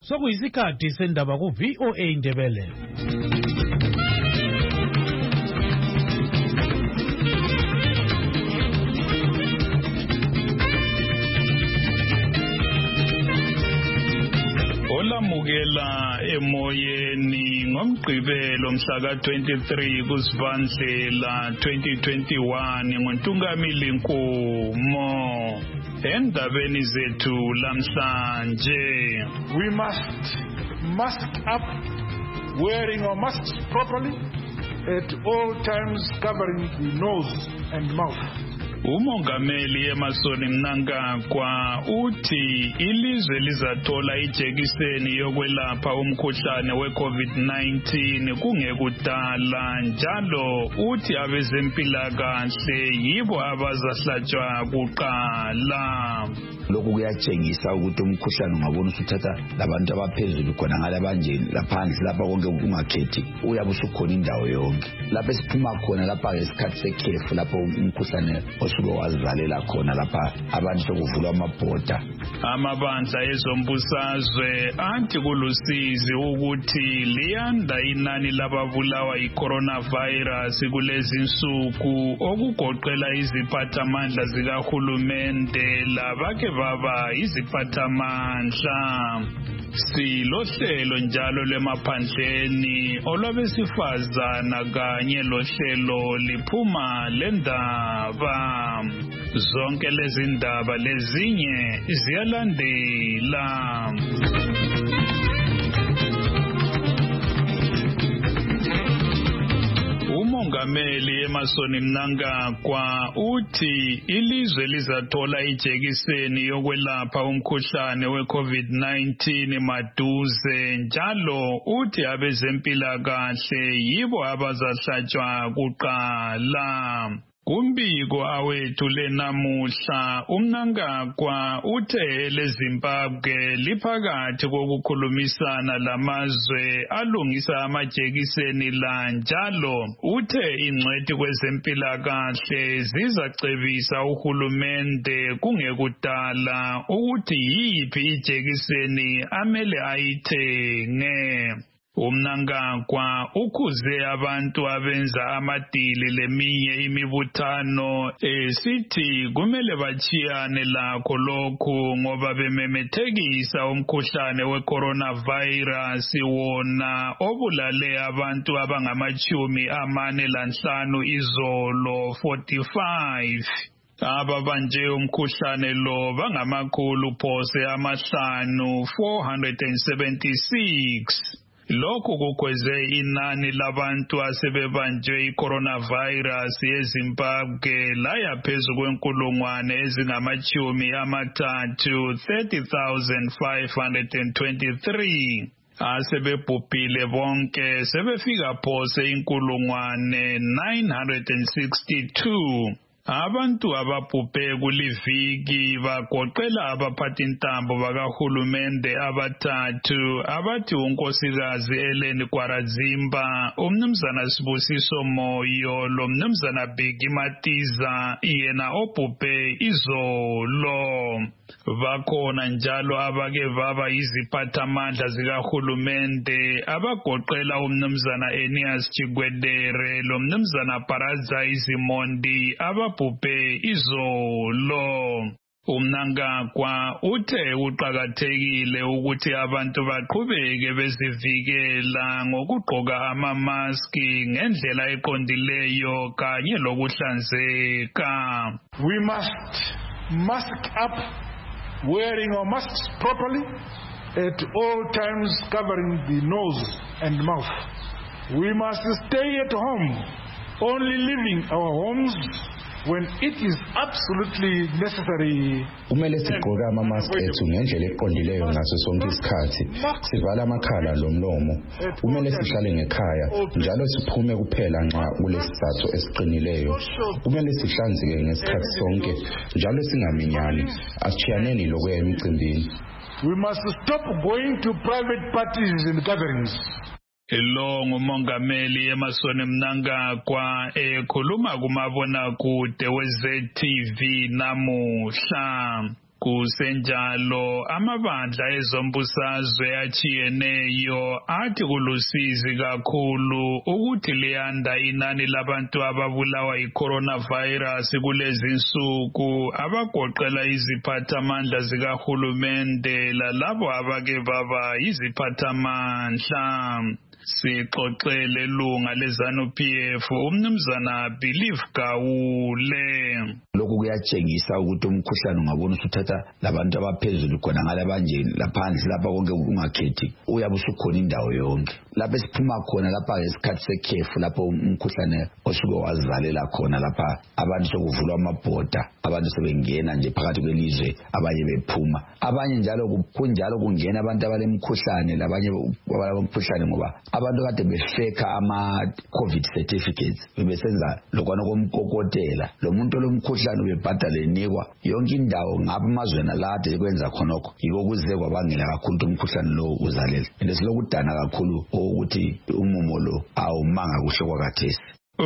sokuyisikhathi sendaba ku-V O A Ndebele. olamukela emoyeni ngomgqibelo mhla ka twenty-three kuSibandlela twenty twenty-one ngoNtungamili Nkomo. Endabeni zethu lamhlanje, we must mask up, wearing our masks properly at all times, covering the nose and mouth. Umongameli Emmerson Mnangagwa uthi ilizwe lizathola ijekiseni yokwelapha umkhuhlane we-COVID nineteen kungekudala, njalo uthi abezempilakahle yibo abazahlatshwa kuqala. Lokhu kuyatshengisa ukuthi umkhuhlane ungabona usuthatha labantu abaphezulu khona ngale banje laphandle lapha konke ungakhethi uyabe usukhona indawo yonke lapha esiphuma khona lapha ngesikhathi sekhefu lapho umkhuhlane osuke wazivalela khona lapha abantu sokuvulwa amabhoda. Amabandla ezombusazwe athi kulusizi ukuthi liyanda inani lababulawa yi-coronavirus kulezi nsuku, okugoqela iziphathamandla zikahulumende labake baba iziphathamandla. Silohlelo njalo lwemaphandleni olwabesifazana kanye lohlelo liphuma lendaba. Zonke lezi ndaba lezinye ziyalandela. Umongameli Emmerson Mnangagwa uthi ilizwe lizathola ijekiseni yokwelapha umkhuhlane we-COVID nineteen maduze, njalo uthi abezempilakahle yibo abazahlatshwa kuqala. Kumbiko awethu lenamuhla, uMnangagwa uthe leZimbabwe liphakathi kokukhulumisana lamazwe alungisa amajekiseni la, njalo uthe ingcwethi kwezempilakahle zizacebisa uhulumende kungekudala ukuthi yiphi ijekiseni amele ayithenge. uMnangagwa ukhuze abantu abenza amadili leminye imibuthano esithi kumele bachiyane lakho lokhu ngoba bememethekisa umkhuhlane we-coronavirus wona obulale abantu abangamachumi amane lanhlanu izolo forty-five. Ababanje umkhuhlane lo bangamakhulu phose amahlanu four hundred seventy-six. Lokhu kukweze inani labantu asebebanjwe i-coronavirus eZimbabwe laya phezu kwenkulungwane ezingamachumi amathathu thirty thousand five hundred twenty-three. Asebebhubhile bonke sebefika phose inkulungwane nine hundred sixty-two. Abantu ababhubhe kuliviki bagoqela abaphathintambo bakahulumende abathathu abathi unkosikazi Ellen Kwarazimba, umnumzana Sibusiso Moyo lomnumzana Bheki Matiza yena obhubhe izolo. Bakhona njalo abake baba iziphathamandla zikahulumende abagoqela umnumzana Enias Chigwedere lomnumzana Paraza Izimondi ababhubhe izolo. uMnangagwa uthe uqhakathekile ukuthi abantu baqhubeke bezivikela ngokugqoka amamaski ngendlela eqondileyo kanye lokuhlanzeka. We must mask up, wearing our masks properly at all times, covering the nose and mouth. We must stay at home, only leaving our homes when it is absolutely necessary. Kumele sigqoke ama-mask ethu ngendlela eqondileyo ngaso sonke isikhathi, sivale amakhala lomlomo. Kumele sihlale ngekhaya njalo siphume kuphela nxa kulesizathu esiqinileyo. Kumele sihlanzeke ngesikhathi sonke njalo singaminyani, asichiyaneni lokuya emicimbini. We must stop going to private parties and gatherings. Lo ngumongameli Emmerson Mnangagwa ekhuluma kumabona kude we-Z T V namuhla. Kusenjalo amabandla ezombusazwe achiyeneyo athi kulusizi kakhulu ukuthi liyanda inani labantu ababulawa yi-coronavirus kulezi nsuku abagoqela iziphathamandla zikahulumende lalabo abake baba yiziphathamandla. Sixoxele lunga leZANU-P F umnumzana Believe Gawule. Lokhu kuyatshengisa ukuthi umkhuhlane ungabona usuthatha labantu abaphezulu khona ngale banjeni laphandle lapha konke ungakhethi uyabe usukhona indawo yonke. Lapha esiphuma khona lapha ngesikhathi sekhefu lapho umkhuhlane osuke wazivalela khona lapha abantu sokuvulwa amabhoda abantu sebengena nje phakathi kwelizwe abanye bephuma abanye njalo kunjalo kungena abantu abalemkhuhlane labanye abalomkhuhlane ngoba abantu kade befeka ama COVID certificates bebesenza lokwana komkokotela lo muntu olomkhuhlane ubebhadala enikwa yonke indawo ngapha amazweni alade kwenza khonokho yiko kuze kwabangela kakhulu umkhuhlane lo uzalela lesilokudana kakhulu ukuthi umumo lo awumanga kuhle kwakathesi.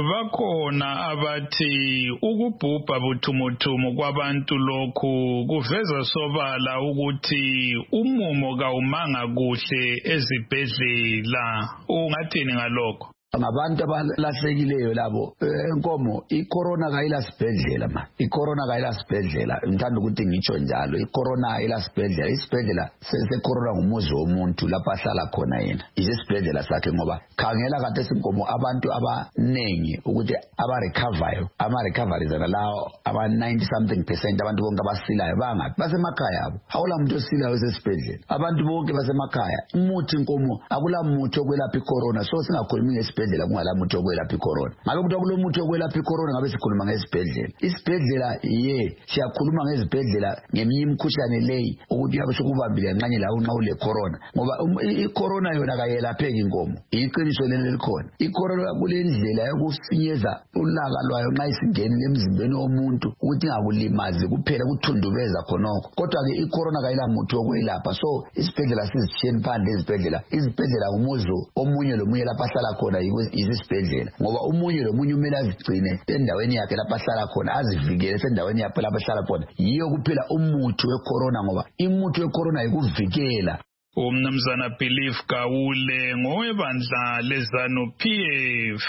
Bakhona abathi ukubhubha buthumuthumu kwabantu lokhu kuveza sobala ukuthi umumo kawumanga kuhle ezibhedlela. Ungathini ngalokho? Ngabantu abalahlekileyo labo enkomo icorona kayila sibhedlela ma icorona kayila sibhedlela ngithanda ukuthi ngitsho njalo icorona ayila sibhedlela isibhedlela sese corona ngumuzi womuntu lapha ahlala khona yena isibhedlela sakhe ngoba khangela kade sinkomo abantu abanengi ukuthi aba recover ama recovery zana lawo aba ninety something percent abantu bonke abasilayo bangathi basemakhaya abo awula umuntu osilayo esibhedlela abantu bonke basemakhaya umuthi inkomo akula muthi okwelapha icorona so singakhulumi ngesibhedlela kungala muthi okwelapha icorona ngabe ukuthi akulo muthi okwelapha icorona ngabe sikhuluma ngesibhedlela isibhedlela ye siyakhuluma ngezibhedlela ngeminye imikhuhlane leyi ukuthi yabe sokubambile nqanye la unqa ule corona ngoba icorona yona kayelapheki inkomo iqiniso leli likhona icorona kulendlela yokufinyeza ulaka lwayo nxa isingenile emzimbeni womuntu ukuthi ingakulimazi kuphela kuthundubeza khonokho kodwa ke icorona kayila muthi okwelapha so isibhedlela sizitshiyeni phandle izibhedlela izibhedlela umuzo omunye lomunye lapha ahlala khona izisibhedlela ngoba umunye lomunye umele azigcine endaweni yakhe lapha ahlala khona azivikele endaweni yakhe lapha ahlala khona yiyo kuphela umuthi wecorona ngoba imuthi wecorona ikuvikela. Umnumzana Believe Gawule ngowebandla leZANU-P F.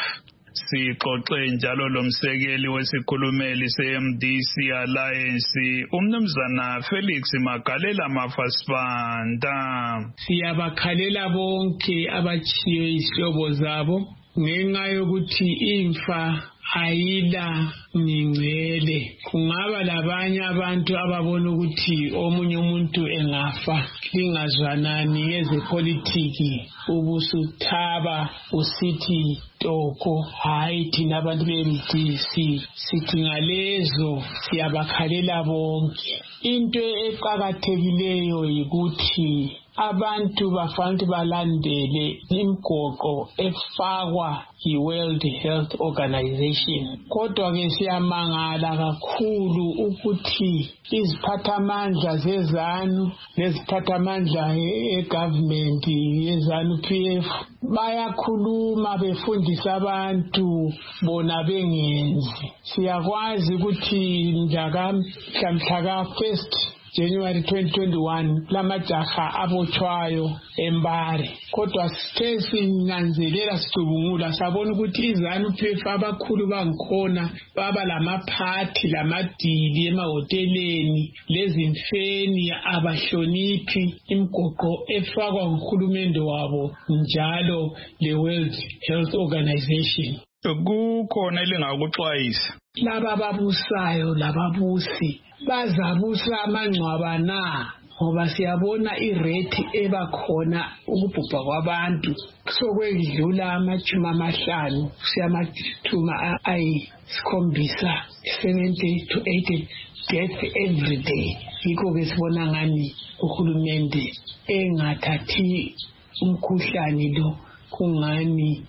Sixoxe njalo lomsekeli wesikhulumeli se-M D C Alliance umnumzana Felix Magalela Mafasibanda. Siyabakhalela bonke abachiye isihlobo zabo ngenxa yokuthi imfa ayila ningcele kungaba labanye abantu ababona ukuthi omunye umuntu engafa lingazwanani ngezepolitiki ubusuthaba usithi toko hayi thina abantu be-M D C sithi ngalezo siyabakhalela bonke. Into eqakathekileyo yikuthi abantu bafanele balandele imigoqo efakwa yi-World Health Organization. Kodwa ke siyamangala kakhulu ukuthi iziphathamandla zezanu neziphathamandla e-government yeZANU-P F bayakhuluma befundisa abantu bona bengenzi. Siyakwazi ukuthi mhlaka mhlaka first January twenty twenty-one lamajaha abotshwayo eMbare kodwa sithe sinanzelela sicubungula sabona ukuthi iZANU-P F abakhulu bangikhona baba lamaphathi lamadili emahoteleni lezimfeni abahloniphi imigoqo efakwa nguhulumende wabo njalo le-World Health Organization. Kukhona elingakuxwayisa laba ababusayo lababusi bazabusa amangcwaba na ngoba siyabona irate ebakhona ukubhubha kwabantu sokwedlula amachuma amahlanu siyamathuma ayisikhombisa seventy to eighty deaths every day. Yikho ke sibona ngani uhulumende engathathi umkhuhlane lo kungani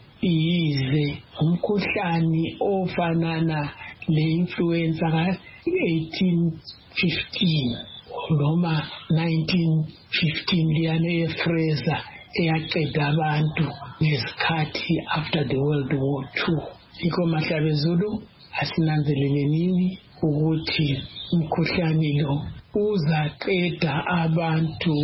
ize umkhuhlane ofanana le-influenza ka eighteen fifteen noma nineteen fifteen liyana eFraser eyaqeda abantu ngesikhathi after the World War Two. Yikho Mahlabezulu asinanzelele nini ukuthi umkhuhlane lo uzaqeda abantu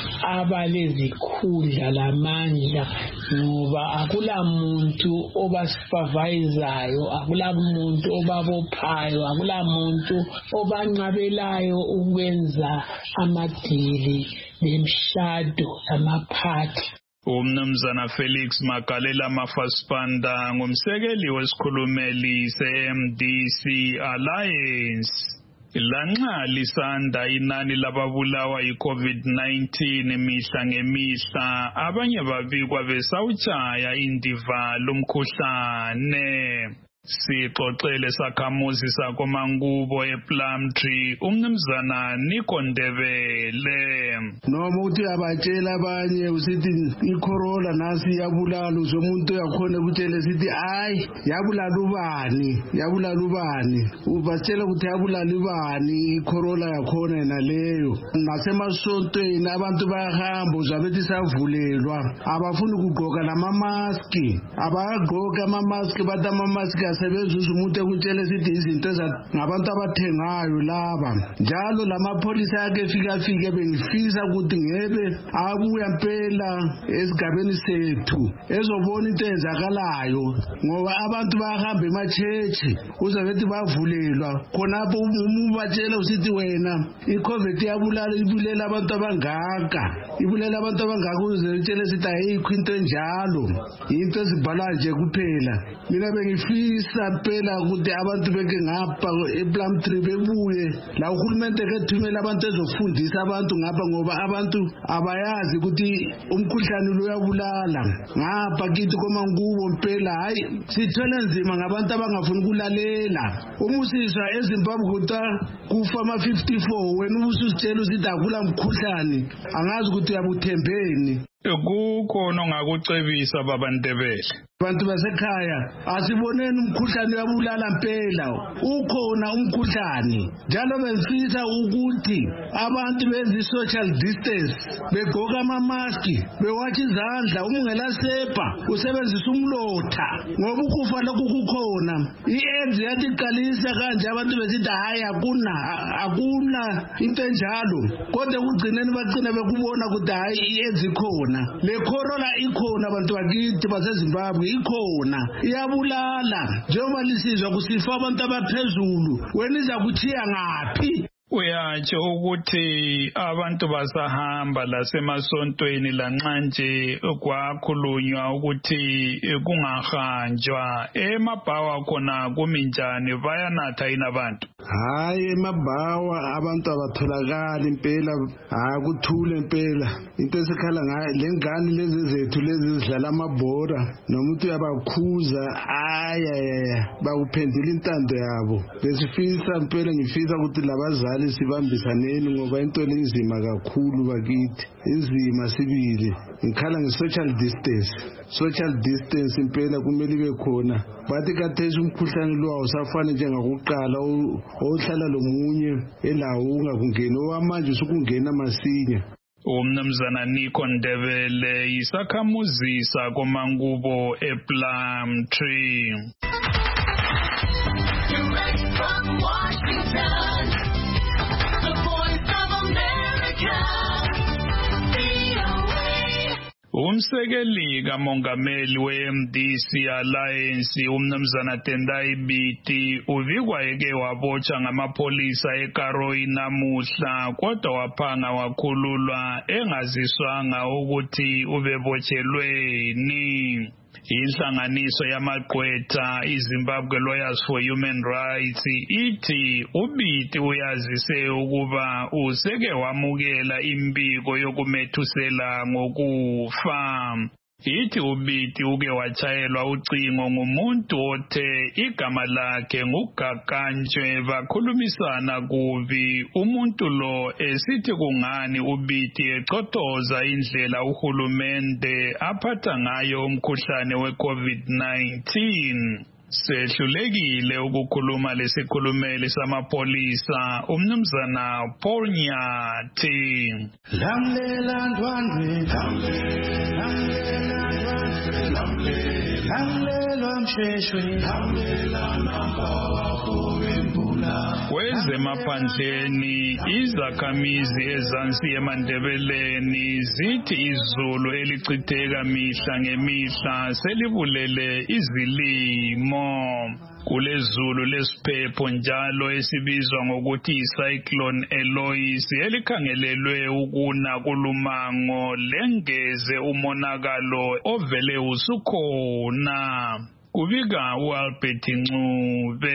abalezikhundla lamandla ngoba akula muntu obasupervisayo, akula muntu obabophayo, akula muntu obanqabelayo ukwenza amadili nemshado lamaphathi. Umnumzana Felix Magalela Mafaspanda ngumsekeli wesikhulumeli se-M D C Alliance. Lanxa lisanda inani lababulawa yi-COVID nineteen mihla ngemihla, abanye babikwa besawutshaya indiva lomkhuhlane. Sixoxele sakhamuzi sakomangubo ePlumtree umnumzana Niko Ndebele. Noma uthi abatshela abanye usithi icorona nasi yabulala, uzomuntu yakhona ukutshela sithi hayi yabulala ubani yabulala ubani, ubatshela ukuthi yabulala ubani icorona yakhona naleyo. Nasemasontweni abantu bayahamba uzabethi savulelwa, abafuni ukugqoka lamamaski, abagqoka amamaski bathi amamaski asebenza umuntu ekutshela sithi izinto ngabantu abathengayo laba. Njalo lamapolisa yake fika fike bengifisa ukuthi ngebe abuya impela esigabeni sethu ezobona into ezakalayo, ngoba abantu bahamba emachechi uzabethi bavulelwa khonapho umubatshela usithi wena iCovid yabulala ibulela abantu abangaka ibulela abantu abangaka uzetshela sithi ayikho into enjalo, into ezibhala nje kuphela. Mina bengifisa phela ukuthi abantu beke ngapha ePlumtree bebuye la uhulumende kethumela abantu ezofundisa abantu ngapha, ngoba abantu abayazi ukuthi umkhuhlane lo uyabulala ngapha kithi komangubo mpela. Hayi sithole nzima ngabantu abangafuni ukulalela. Umusiswa eZimbabwe kuta kufa ama fifty-four, wena ubusitshela ukuthi akula mkhuhlane, angazi ukuthi uyabuthembeni. Kukhona ongakucebisa baba Ndebele? Abantu basekhaya asiboneni umkhuhlane uyabulala mpela, ukhona umkhuhlane. Njalo bengifisa ukuthi abantu benze social distance, begqoka amamaski, bewatsha izandla, umngela sepa usebenzisa umlotha, ngoba ukufa lokhu kukhona. I-AIDS yathi iqalisa kanje abantu besithi hayi akuna akuna into enjalo, kodwa kugcineni bagcina bekubona ukuthi hayi i-AIDS ikhona. Le corona ikhona abantu bakithi baseZimbabwe, ikhona iyabulala. Njengoba lisizwa kusifa abantu abaphezulu, wena iza kuthiya ngaphi? Uyatsho ukuthi abantu basahamba lasemasontweni lanxa nje kwakhulunywa ukuthi kungahanjwa, emabhawa khona kuminjani, bayanatha yini abantu? Hayi emabhawa abantu abatholakali impela, akuthule impela. Into esikhala ngayo lengane lezi zethu lezi zidlala amabhora, nomuntu uyabakhuza ayaya bawuphendula intando yabo. Besifisa impela, ngifisa ukuthi labazali sibambisaneni ngoba into lenzima kakhulu bakithi, inzima sibili. Ngikhala nge-social distance, social distance impela kumele ibe khona. Bathi kathesi umkhuhlane lo awusafani njengakuqala ohlala lomunye elawo ungakungeni, owamanje usukungena masinya. Umnumzana Niko Ndebele yisakhamuzi sakomangubo ePlumtree. Direct from Washington, the voice of America, V O A. Umsekeli kamongameli we-M D C Alliance umnumzana Tendai Biti uvikwa eke wabotsha ngamapolisa eKaroi namuhla, kodwa waphanga wakhululwa engaziswanga ukuthi ubebotshelweni. Inhlanganiso yamagqwetha iZimbabwe Lawyers for Human Rights ithi uBiti uyazise ukuba useke wamukela imbiko yokumethusela ngokufa. Ithi uBiti uke wachayelwa ucingo ngumuntu othe igama lakhe nguGakanjwe, bakhulumisana kubi. Umuntu lo esithi kungani uBiti ecotoza indlela uhulumende aphatha ngayo umkhuhlane we-COVID nineteen. Sehlulekile ukukhuluma lesikhulumeli samapolisa umnumzana Paul Nyathi. Lamlela ndwandwe, lamlela ndwandwe, lamlela msheshwe, lamlela namba wakho wembulu. Kwezemaphandleni izakhamizi ezansi eMandebeleni zithi izulu elichitheka mihla ngemihla selibulele izilimo. Kulezulu lesiphepho njalo esibizwa ngokuthi icyclone Eloise elikhangelelwe ukuna kulumango lengeze umonakalo ovele usukhona. Kubika uAlbert Ncube.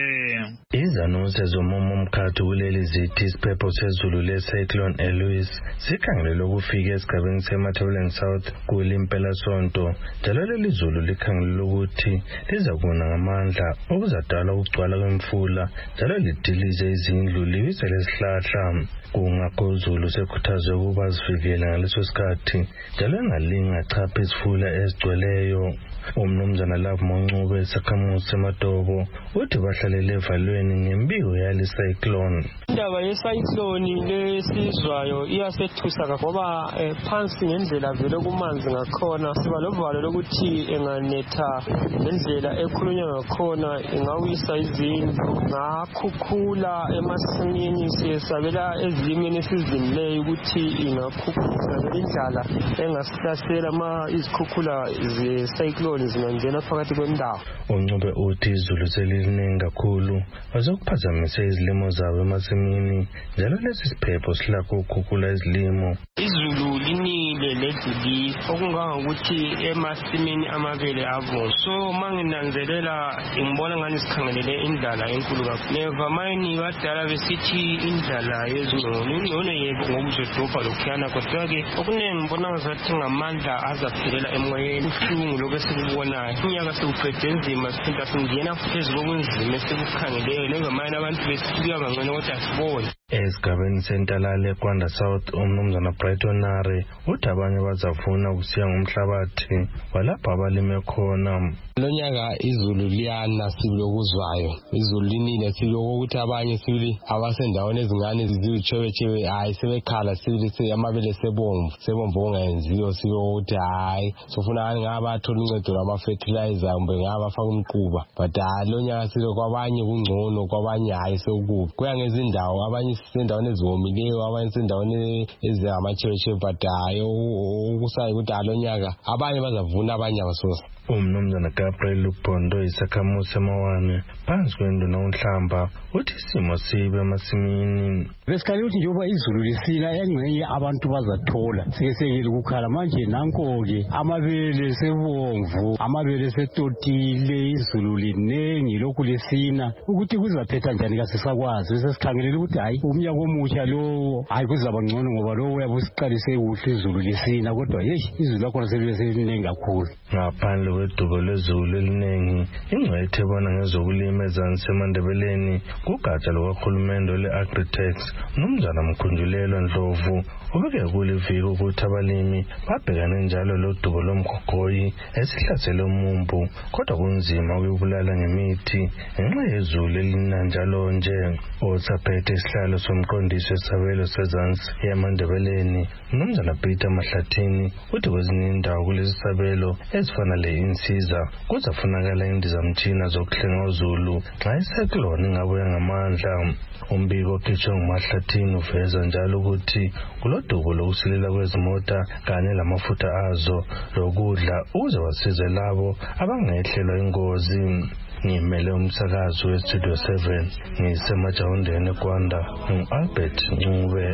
Izanuse zomumo umkhathi kuleli zithi isiphepho sezulu lecyclone Eloise sikhangelelwe ukufika esigabeni seMatabeleland South kulimpela sonto. Njalo leli zulu likhangelelwe ukuthi liza kuna ngamandla okuzadala ukugcwala kwemfula njalo lidilize izindlu liwise lesihlahla. Kungakho uzulu sekhuthazwe ukuba zivikele ngaleso sikhathi njalo engalinga chapha izifula ezigcweleyo. Umnumzana Love Ncube sakhamuzi seMatobo uthi bahlalele evalweni ngembiko yale cyclone. Indaba yecyclone lesizwayo iyasethusa ngoba phansi ngendlela vele kumanzi ngakhona siba lovalo lokuthi enganetha ngendlela ekhulunywa ngakhona ingawisa izindlu ngakhukhula emasimini siyesabela ezimeni esizimleyo ukuthi ingakhukhula indlala engasihlasela ma izikhukhula zecyclone zingangena phakathi kwendawo. Uncube uthi izulu seliningi kakhulu bazokuphazamise izilimo zabo emasimini njalo lesi siphepho silakho ukukhukhula izilimo. Izulu linile ledili okungangokuthi emasimini amabele abo. So manginanzelela ngibona ngani sikhangelele indlala enkulu kakhulu. Neva mayini badala besithi indlala yezingcono ingcono yebo ngokuzodopha lokhuyana kodwa ke okuningi ngibona ngazathi ngamandla azaphelela emoyeni uhlungu lokesikubonayo. Inyaka sekuqede nzima siphinda singena phezulu kokunzima esikukhangeleyo lengamayini abantu besifika kangcono kodwa asibone. Esigabeni sentalale eKwanda South umnumzana Brighton Nare uthi abanye bazafuna ukusiya ngomhlabathi walapha abalime khona. Lonyaka izulu liyana silokuzwayo. Izulu linile silokuthi abanye sibili abasendaweni ezingane zizitshebetshebe hayi sebekhala sibili amabele sebomvu sebomvu ongayenziyo siyokuthi hayi sofuna ngaba thola uncedo lwama fertilizer kumbe ngaba faka umquba but lonyaka silo kwabanye kungcono kwabanye hayi sekubi kuya ngezindawo abanye sendaweni eziwomileyo abanye sendaweni ezingamachebetshebe but hayi ukusayi ukuthi alonyaka abanye bazavuna abanye abasosa. Umnumzana Gabriel Lupondo isakhamuzi semawane phansi kwenduna unhlamba uthi isimo sibe emasimini. Besikali uthi njengoba izulu lisina engcenye abantu bazathola sikesekile ukukhala manje nanko-ke amabele sebomvu amabele setotile izulu linengi lokhu lisina ukuthi kuzaphetha njani kasisakwazi bese sikhangelele ukuthi hayi umnyaka omutsha lowo hayi kuzaba ngcono ngoba lowo uyabe usiqalise kuhle izulu lisina kodwa yeyi izulu lakhona selibe seliningi kakhulu. Ngaphandle kwedubo lwezulu eliningi ingcwethe ebona ngezokulima ezansi eMandebeleni kugatsha lukarhulumende lwe-Agritex umnumzana Mkhunjulelwa Ndlovu ubeke kuliviki ukuthi abalimi babhekane njalo lodubo lomgogoyi esihlasele umumbu kodwa kunzima ukubulala ngemithi ngenxa yezulu elina njalo nje. Otsaphethe isihlalo somqondisi wesabelo sezansi eMandebeleni umnumzana Peter Mahlathini uthi kwezinye indawo kulesi sabelo ezifana le-insiza kuzafunakala indizamtshina zokuhlenga uzulu xa icyclone ingabuya ngamandla. Umbiko okhitshwe nguMahlathini uveza njalo ukuthi kulodubo lokusilela kwezimota kanye lamafutha azo lokudla ukuze basize labo abangehlelwa ingozi. Ngimele umsakazo weStudio seven ngisemajawundeni eKwanda ngu-Albert Ncube.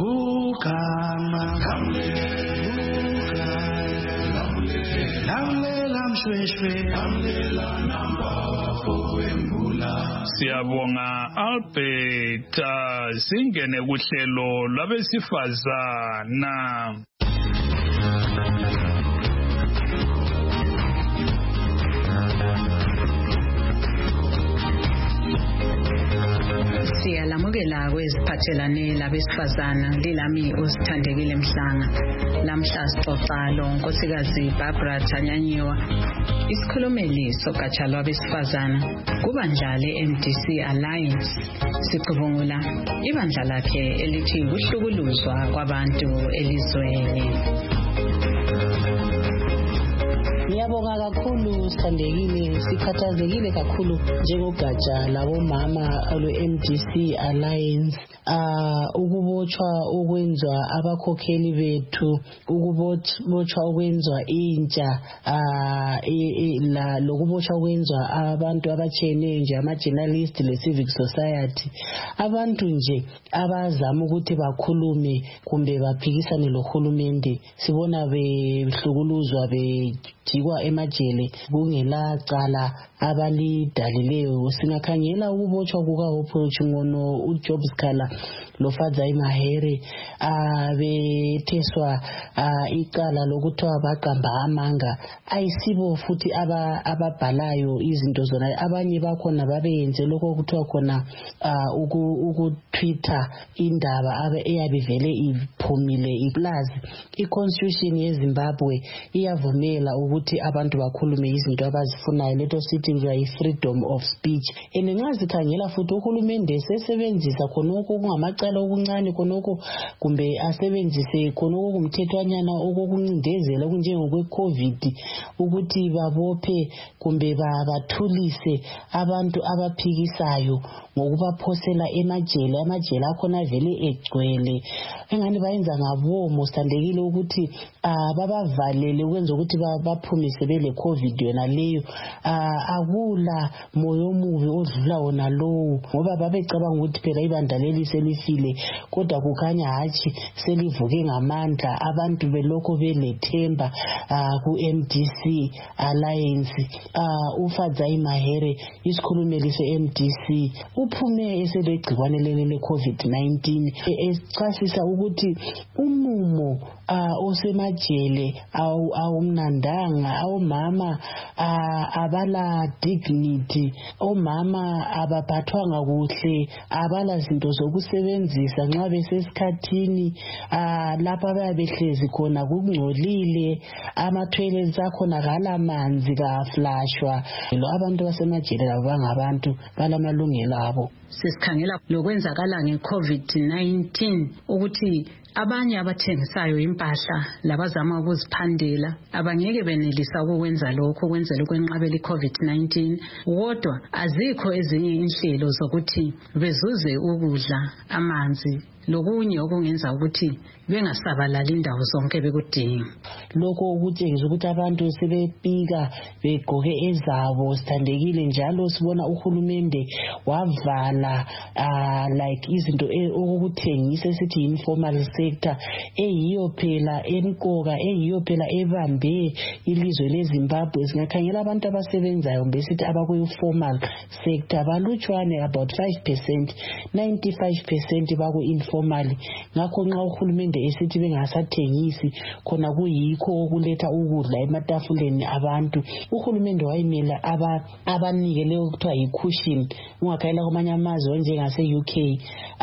Siyabonga Albert. Singene kuhlelo labesifazana. Siyalamukela kweziphathelane labesifazana lilami uSithandekile Mhlanga. Namhla sixoxa lo nkosikazi Barbara Thanyanyiwa isikhulumeli sogatsha lwabesifazana kubandla le-M D C Alliance sicubungula ibandla lakhe elithi ukuhlukuluzwa kwabantu elizweni. Siyabonga kakhulu Sithandekile, sikhathazekile kakhulu njengogatsha labomama olwe-M D C Alliance uh ukubotshwa okwenzwa abakhokheli bethu, ukubotshwa okwenzwa intsha uh la lokubotshwa okwenzwa abantu abatshiyeneyo nje ama-journalist le-civic society, abantu nje abazama ukuthi bakhulume kumbe baphikisane lohulumende. Sibona behlukuluzwa bejikwa emajele kungela cala abalidalileyo. Singakhangela ukubotshwa kukaHophe Chungono, uJob Sikhala loFadzai Mahere abetheswa icala lokuthiwa baqamba amanga. Ayisibo futhi ababhalayo izinto zona, abanye bakhona babeyenze lokho kuthiwa khona ukutwitter indaba abe eyabivele iphumile iplazi. I-constitution yeZimbabwe iyavumela ukuthi abantu bakhulume izinto abazifunayo, leto sithi nje i-freedom of speech. And nxa sikhangela futhi uhulumende sesebenzisa khonoko kungamacala okuncane khonoko kumbe asebenzise khonoko kumthethwanyana okokuncindezela okunjengokwe-COVID ukuthi babophe kumbe bathulise abantu abaphikisayo ngokubaphosela emajele. Amajele akhona vele egcwele, engani bayenza ngabomo Sithandekile ukuthi babavalele ukwenza ukuthi baphumise bele COVID yona leyo. Akula moyo omubi odlula wona lowo, ngoba babecabanga ukuthi phela ibandla leli selifile, kodwa kukhanya hatshi selivuke ngamandla. Abantu belokho belethemba ku-M D C Alliance. uFadzai Mahere isikhulumeli se-M D C uphume eselegcikwane leli le-COVID nineteen echasisa ukuthi umumo osemajele awumnandanga, omama abala dignity, omama abaphathwanga kuhle, abala zinto zokusebenzisa nxa besesikhathini, lapha bayabehlezi khona kungcolile, ama-toilets akhona kalamanzi kaflashwa. Abantu basemajele labo bangabantu balamalungelo abo. Sisikhangela lokwenzakala nge-COVID nineteen ukuthi abanye abathengisayo impahla labazama ukuziphandela abangeke benelisa ukwenza lokho kwenzela ukwenqabela i-COVID nineteen, kodwa azikho ezinye inhlelo zokuthi bezuze ukudla, amanzi lokunye okungenza ukuthi bengasabalali indawo zonke bekudinga. Lokho ukutshengisa ukuthi abantu sebepika begqoke ezabo Sithandekile. Njalo sibona uhulumende wavala like izinto okuthengisa esithi informal sector eyiyo phela emqoka, eyiyo phela ebambe ilizwe leZimbabwe. Singakhangela abantu abasebenzayo besithi abaku-formal sector balutshwane, about five percent, ninety-five percent baku-informal. Ngakho nxa uhulumende esithi bengasathengisi khona kuyikho okuletha ukudla ematafuleni abantu, uhulumende wayimela abanike leyo kuthiwa yi-cushion. Ungakhayela kwamanye amazwe njengase-U K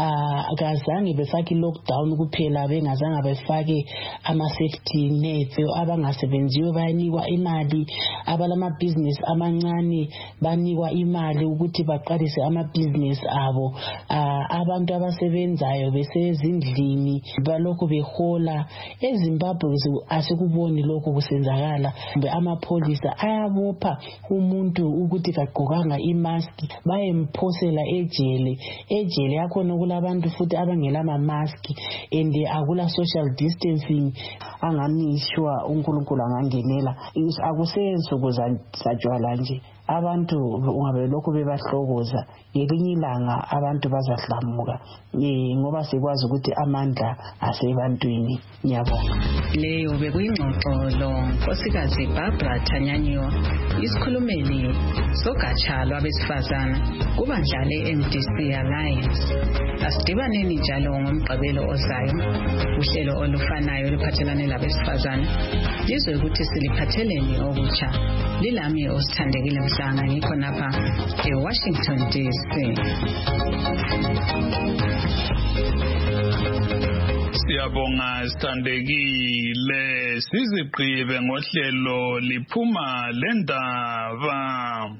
akazange befake i-lockdown kuphela, bengazange befake ama-safety nets. Abangasebenziyo bayanikwa imali, abalamabhizinisi amancane banikwa imali ukuthi baqalise amabhizinisi abo. Abantu abasebenzayo besezindlini balokhu behola. EZimbabwe asikuboni lokho kusenzakala. Amapholisa ayabopha umuntu ukuthi kagqokanga imask bayemphosela ejele. Ejele yakhona kulabantu futhi abangela ama-mask and akula social distancing. Anganishwa uNkulunkulu angangenela. Akusensuku zatshwala nje, abantu ungabe lokho bebahlokoza, ngelinye ilanga abantu bazahlamuka ngoba sikwazi ukuthi amandla asebantwini. Ngiyabonga. Leyo bekuyingxoxo lo Nkosikazi Barbara Thanyanyiwa, isikhulumeli sogatsha lwabesifazana kubandla le-M D C Alliance. Asidibaneni njalo ngomgqibelo ozayo uhlelo olufanayo oluphathelane labesifazana lizwe ukuthi siliphatheleni okutsha. Lilami osithandekile Mhlanga, ngikho napha eWashington D C. Siyabonga Sithandekile, sizigqibe ngohlelo liphuma lendaba.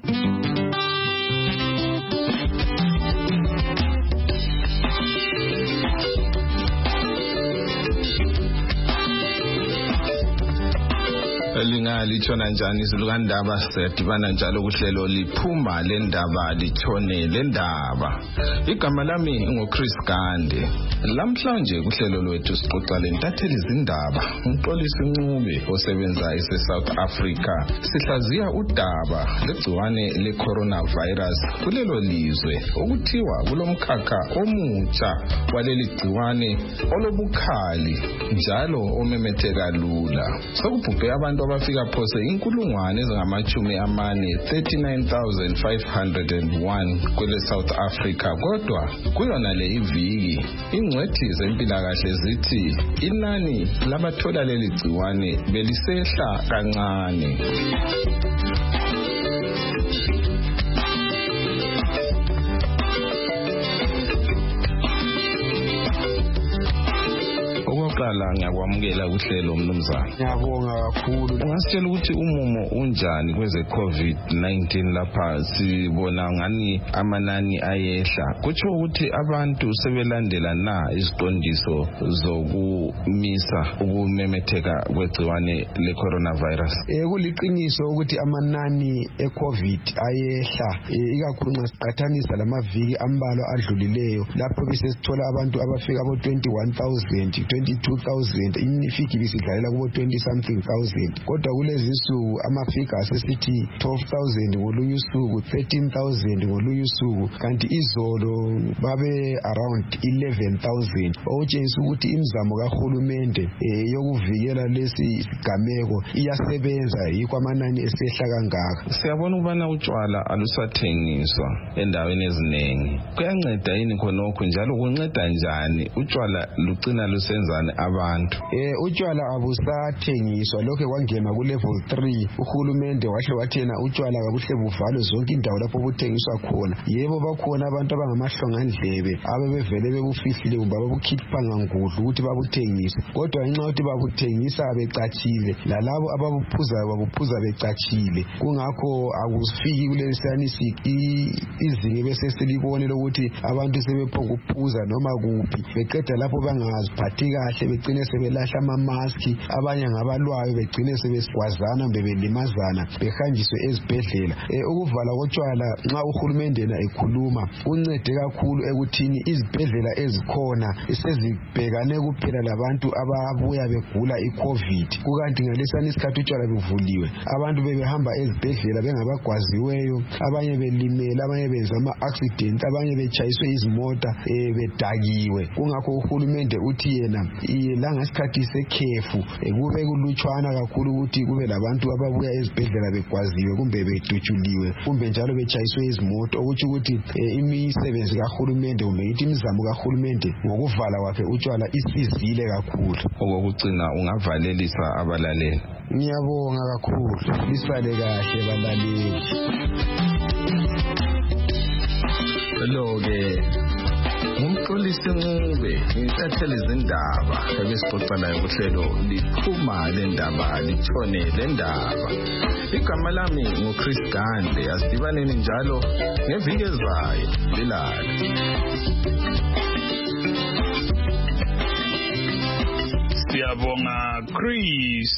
lingalitshona njani izulu kandaba sidibana njalo kuhlelo liphuma le ndaba litshone le ndaba. Igama lami nguChris Gande. Lamhlanje kuhlelo lwethu sixoxa lentatheli izindaba uMxolisi Ncube osebenza ese South Africa. Sihlaziya udaba legciwane le coronavirus kulelo lizwe okuthiwa kulomkhakha omutsha waleli gciwane olobukhali njalo omemetheka lula. Sokubhubhe abantu abafika phose inkulungwane ezingamachumi amane thirty-nine thousand five hundred one kwele South Africa. Kodwa kuyona le iviki ingcwethi zempilakahle zithi inani labathola leli gciwane belisehla kancane. Okokuqala ngiyakwamukela kuhlelo mnumzana. Ngiyabonga kakhulu. Ungasitshela ukuthi umumo unjani kweze COVID nineteen lapha sibona ngani amanani ayehla. Kutsho ukuthi abantu sebelandela na iziqondiso zokumisa ukumemetheka kwegciwane le coronavirus. Eh kuliqiniso ukuthi amanani eCovid ayehla ikakhulu nxa siqathanisa lamaviki ambalwa adlulileyo lapho besesithola abantu abafika abo twenty-one thousand twenty-two thousand imifiki bisidlalela kubo twenty something thousand. Kodwa kulezi insuku amafika asesithi twelve thousand ngolunye usuku, thirteen thousand ngolunye usuku, kanti izolo babe around eleven thousand. Okutshengisa ukuthi imizamo kahulumende eh, yokuvikela lesi sigameko iyasebenza yikho amanani esehla kangaka. Siyabona ukubana utshwala alusathengiswa endaweni eziningi. Kuyanceda yini khonokho njalo kunceda njani utshwala lugcina lusenzane abantu? Eh utshwala abusathengiswa lokho kwangena ku level three. Uhulumende wahle wathena utshwala kabuhle buvalwe zonke indawo lapho buthengiswa khona. Yebo bakhona abantu abangamahlongandlebe abebevele bebufihlile kumbe babukhipha ngangudlu ukuthi babuthengise. Kodwa ngenxa yokuthi babuthengisa becatshile lalabo ababuphuza babuphuza becatshile. Kungakho akusifiki kulesanisi izinga bese selibone lokuthi abantu sebephokuphuza noma kuphi beqeda lapho bangaziphathi kahle begcine sebelahla ama mask. Abanye ngabalwayo begcine sebesikwazana bebelimazana behanjiswe ezibhedlela. Eh ukuvala kotshwala nxa uhulumende na ekhuluma uncede kakhulu ekuthini izibhedlela ezikhona sezibhekane kuphela labantu ababuya begula iCovid. Kukanti ngalesani isikhathi utshwala buvuliwe abantu bebehamba ezibhedlela bengabagwaziweyo, abanye belimele, abanye benza ama accident, abanye betshayiswe izimota eh bedakiwe. Kungakho uhulumende uthi yena ilanga isikhathi sekhefu kube kulutshwana kakhulu ukuthi kube labantu ababuya ezibhedlela begwaziwe kumbe bedutshuliwe kumbe njalo betshayiswe izimoto, ukuthi ukuthi imisebenzi kahulumende kumbe ithi imizamo kahulumende ngokuvala kwakhe utshwala isizile kakhulu. Okugcina ungavalelisa abalaleli. Ngiyabonga kakhulu. Lisale kahle balaleli. Lo ke uMxolisi Ncube intatheli izindaba ebesixoxa naye kuhlelo liphuma le ndaba litshone le ndaba. Igama lami nguChris Gande. Asidibaneni njalo ngeviki ezayo. Lilala. Siyabonga Chris.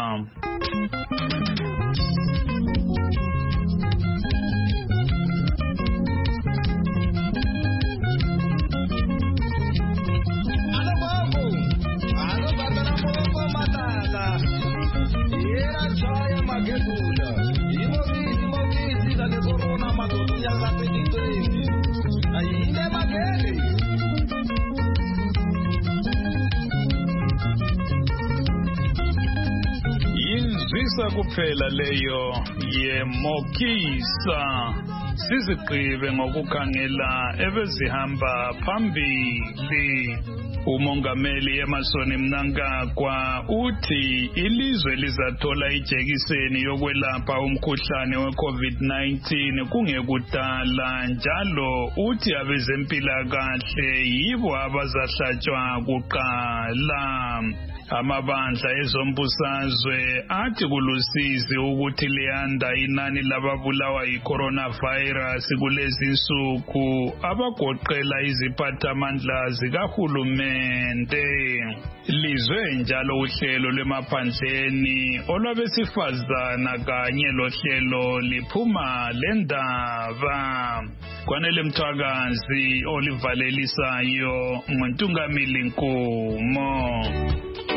Yinzisa kuphela leyo yemokisa. Sizigqibe ngokukhangela ebezihamba phambili. Umongameli Emmerson Mnangagwa uthi ilizwe lizathola ijekiseni yokwelapha umkhuhlane we-COVID nineteen kungekudala, njalo uthi abezempilakahle yibo abazahlatshwa kuqala. Amabandla ezombusazwe athi kulusizi ukuthi liyanda inani lababulawa yi-coronavirus kulezi nsuku abagoqela iziphathamandla zikahulumende. lizwe njalo uhlelo lwemaphandleni olwabesifazana kanye lohlelo liphuma lendaba. Kwanele Mthwakazi olivalelisayo nguNtungamili Nkumo.